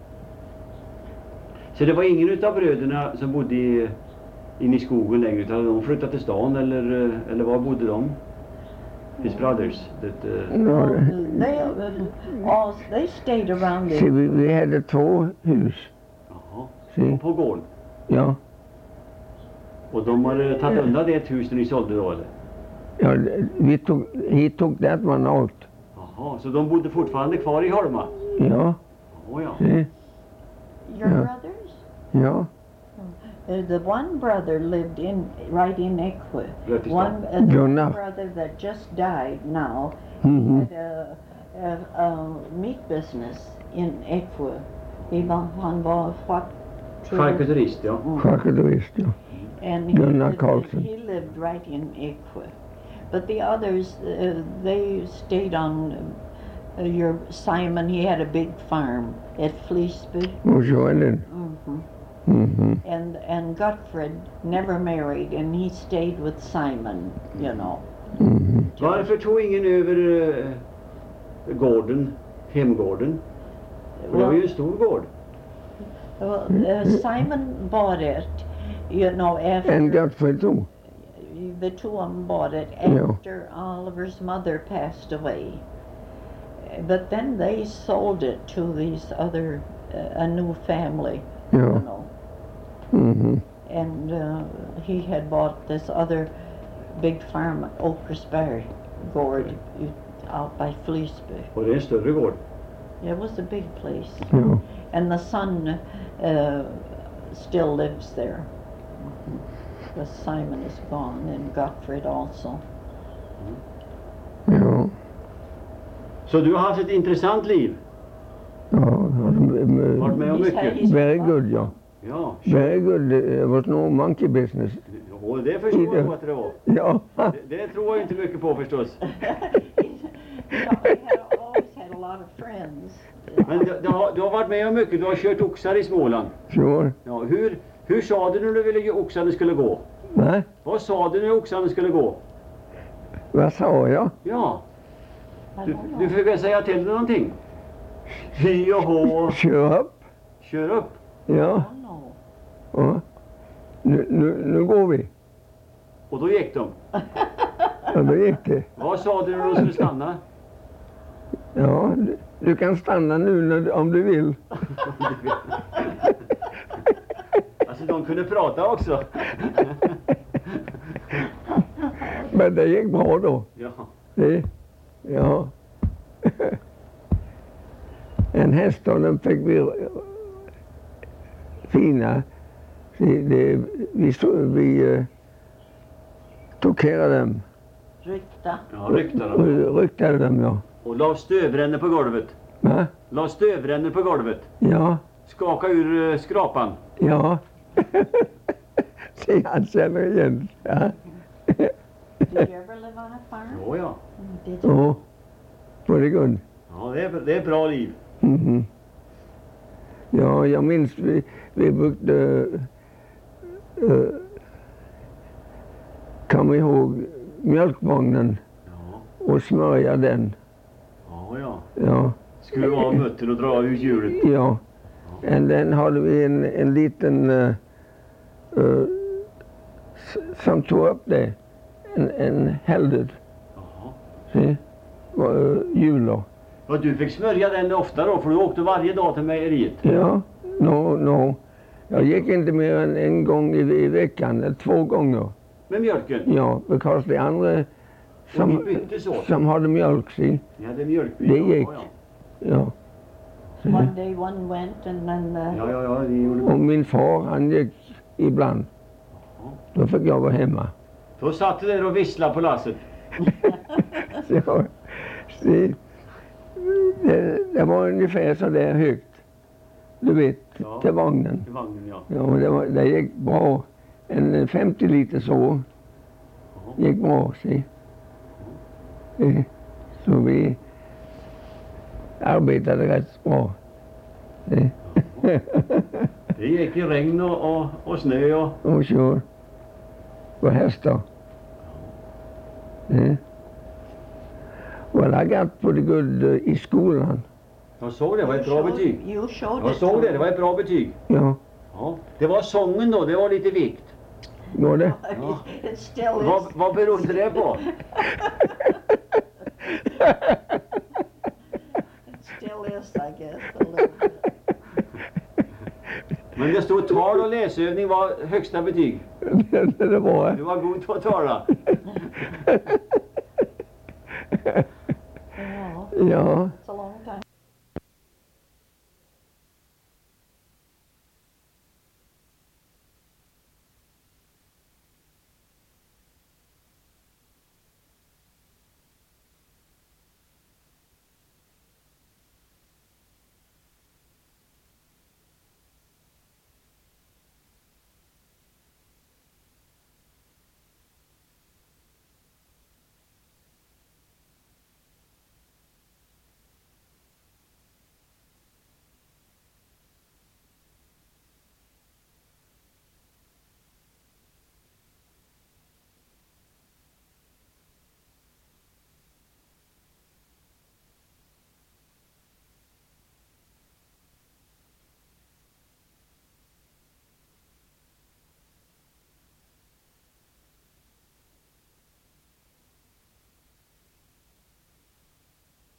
Så det var ingen utav bröderna som bodde i, inne i skogen längre, utan de flyttade till stan, eller, eller var bodde de? His brothers. That, uh, No, They, uh, all, they stayed around se, there. vi, vi hade två hus. jaha. Se. På gården. Ja, Och de hade tagit undan det ett hus när ni sålde då, eller? ja, vi tog, he took that one out. Jaha, så de bodde fortfarande kvar i Holma? Ja, Åh ja. se, Your Yeah. brothers? ja, Uh, the one brother lived in right in Ekwe. Rätt i One stan. uh, the Gunnar. brother that just died now mhm, had a, a, a meat business in Ekwe. He var, han var Charkuterist, ja. charkuterist, ja. and he, Gunnar lived- Carlson. he lived right in Ekwe. But the others, uh, they stayed on uh, your Simon. He had a big farm at Fleeceby. Och så är det. hmm Mhm, And and Gottfried never married, and he stayed with Simon. You know. mhm. Varför tog ingen över uh, gården, hemgården? För det var ju en stor gård. Well, uh, Simon bought it, you know, after En Gottfried too. the two of them bought it Yeah. after Oliver's mother passed away. Uh, But then they sold it to these other, uh, a new family, you Ja, know. mhm, And uh, he had bought this other big farm at Åkersberg Gård ut- out by Fleeceby. Och det är en större gård. It was a big place. ja, And the son uh, still lives there. Because Simon is gone, and Gottfried also. Ja. Så du har haft ett intressant liv? Ja. Varit med om mycket? Very good, ja. Ja, Very good. It was no monkey business. och det förstår jag att det var. Ja. Det, det tror jag inte mycket på förstås. You know, I had always had a lot of friends. Men du, du, har, du har varit med om mycket, du har kört oxar i Småland. Sure. Ja, hur, hur sa du när du ville att oxarna skulle gå? Va? Vad sa du när oxarna skulle gå? Vad sa jag? Ja, I du, don't know. du fick väl säga till någonting? Hy och hå, Kör upp. kör upp. Ja. I don't know. Ja. Nu, nu, nu går vi. Och då gick de. Ja, då gick det. Vad sa du när de skulle stanna? Ja, du, du kan stanna nu när, du- om du vill. Alltså de kunde prata också. Men det gick bra då. Ja. Det, ja. En häst och den fick vi fina. Det, det, vi stod, vi uh, tog care av dem. Rykta. Ja, ryktade de. Och ryktade dem, ja. Och la stövrännor på golvet. Va? La stövrännor på golvet. Ja, Skaka ur eh, skrapan. ja. Se, han känner igen. Ja. Did you ever live on a farm? Ja, ja. Mm, Did you? Ja. Pretty good. Ja, det är, det är ett bra liv. Mhm. Ja, jag minns vi, vi brukade uh, komma ihåg mjölkvagnen Ja, och smörja den. ja, ja. Ja, Skruva av muttern och dra ut hjulet. ja. Och den hade vi en, en liten uh, uh, s- som tog upp det. En, en heldet. Jaha. Se? Uh, hjular. Och du fick smörja den ofta då, för du åkte varje dag till mejeriet. Ja, no, no. Jag gick inte mer än en gång i, i veckan, eller två gånger. Med mjölken. Ja, because de andra Och som, ni byttes åt. som hade mjölk, se? Ni hade mjölkbyte. Det gick. Ja, Ja. Se. One day one went and then the... ja, ja, ja, ni gjorde Och min far, han gick ibland. Då fick jag vara hemma. Då satt du där och visslade på lasset. Så, se, det, det var ungefär så där högt. Du vet, Ja. till vagnen. I vagnen, ja. Ja, men det, var, det gick bra. En femtio liter så Ja. gick bra, se. Eh, Så vi arbetade rätt bra. Eh. Det gick i regn och, och, och snö och... Och kör på hästar. Eh. Well, I got pretty good uh, i skolan. Jag såg det, det var ett bra showed- betyg. You showed Jag it såg to det, det me. var ett bra betyg. Ja, Ja. Det var sången då, det var lite vikt. går det? Ja. It still is. Vad, vad berodde det på? It still is, I guess, a little bit. Men det stod tal och läsövning var högsta betyg. det, det, det var Du var god på att tala. Ja. Ja,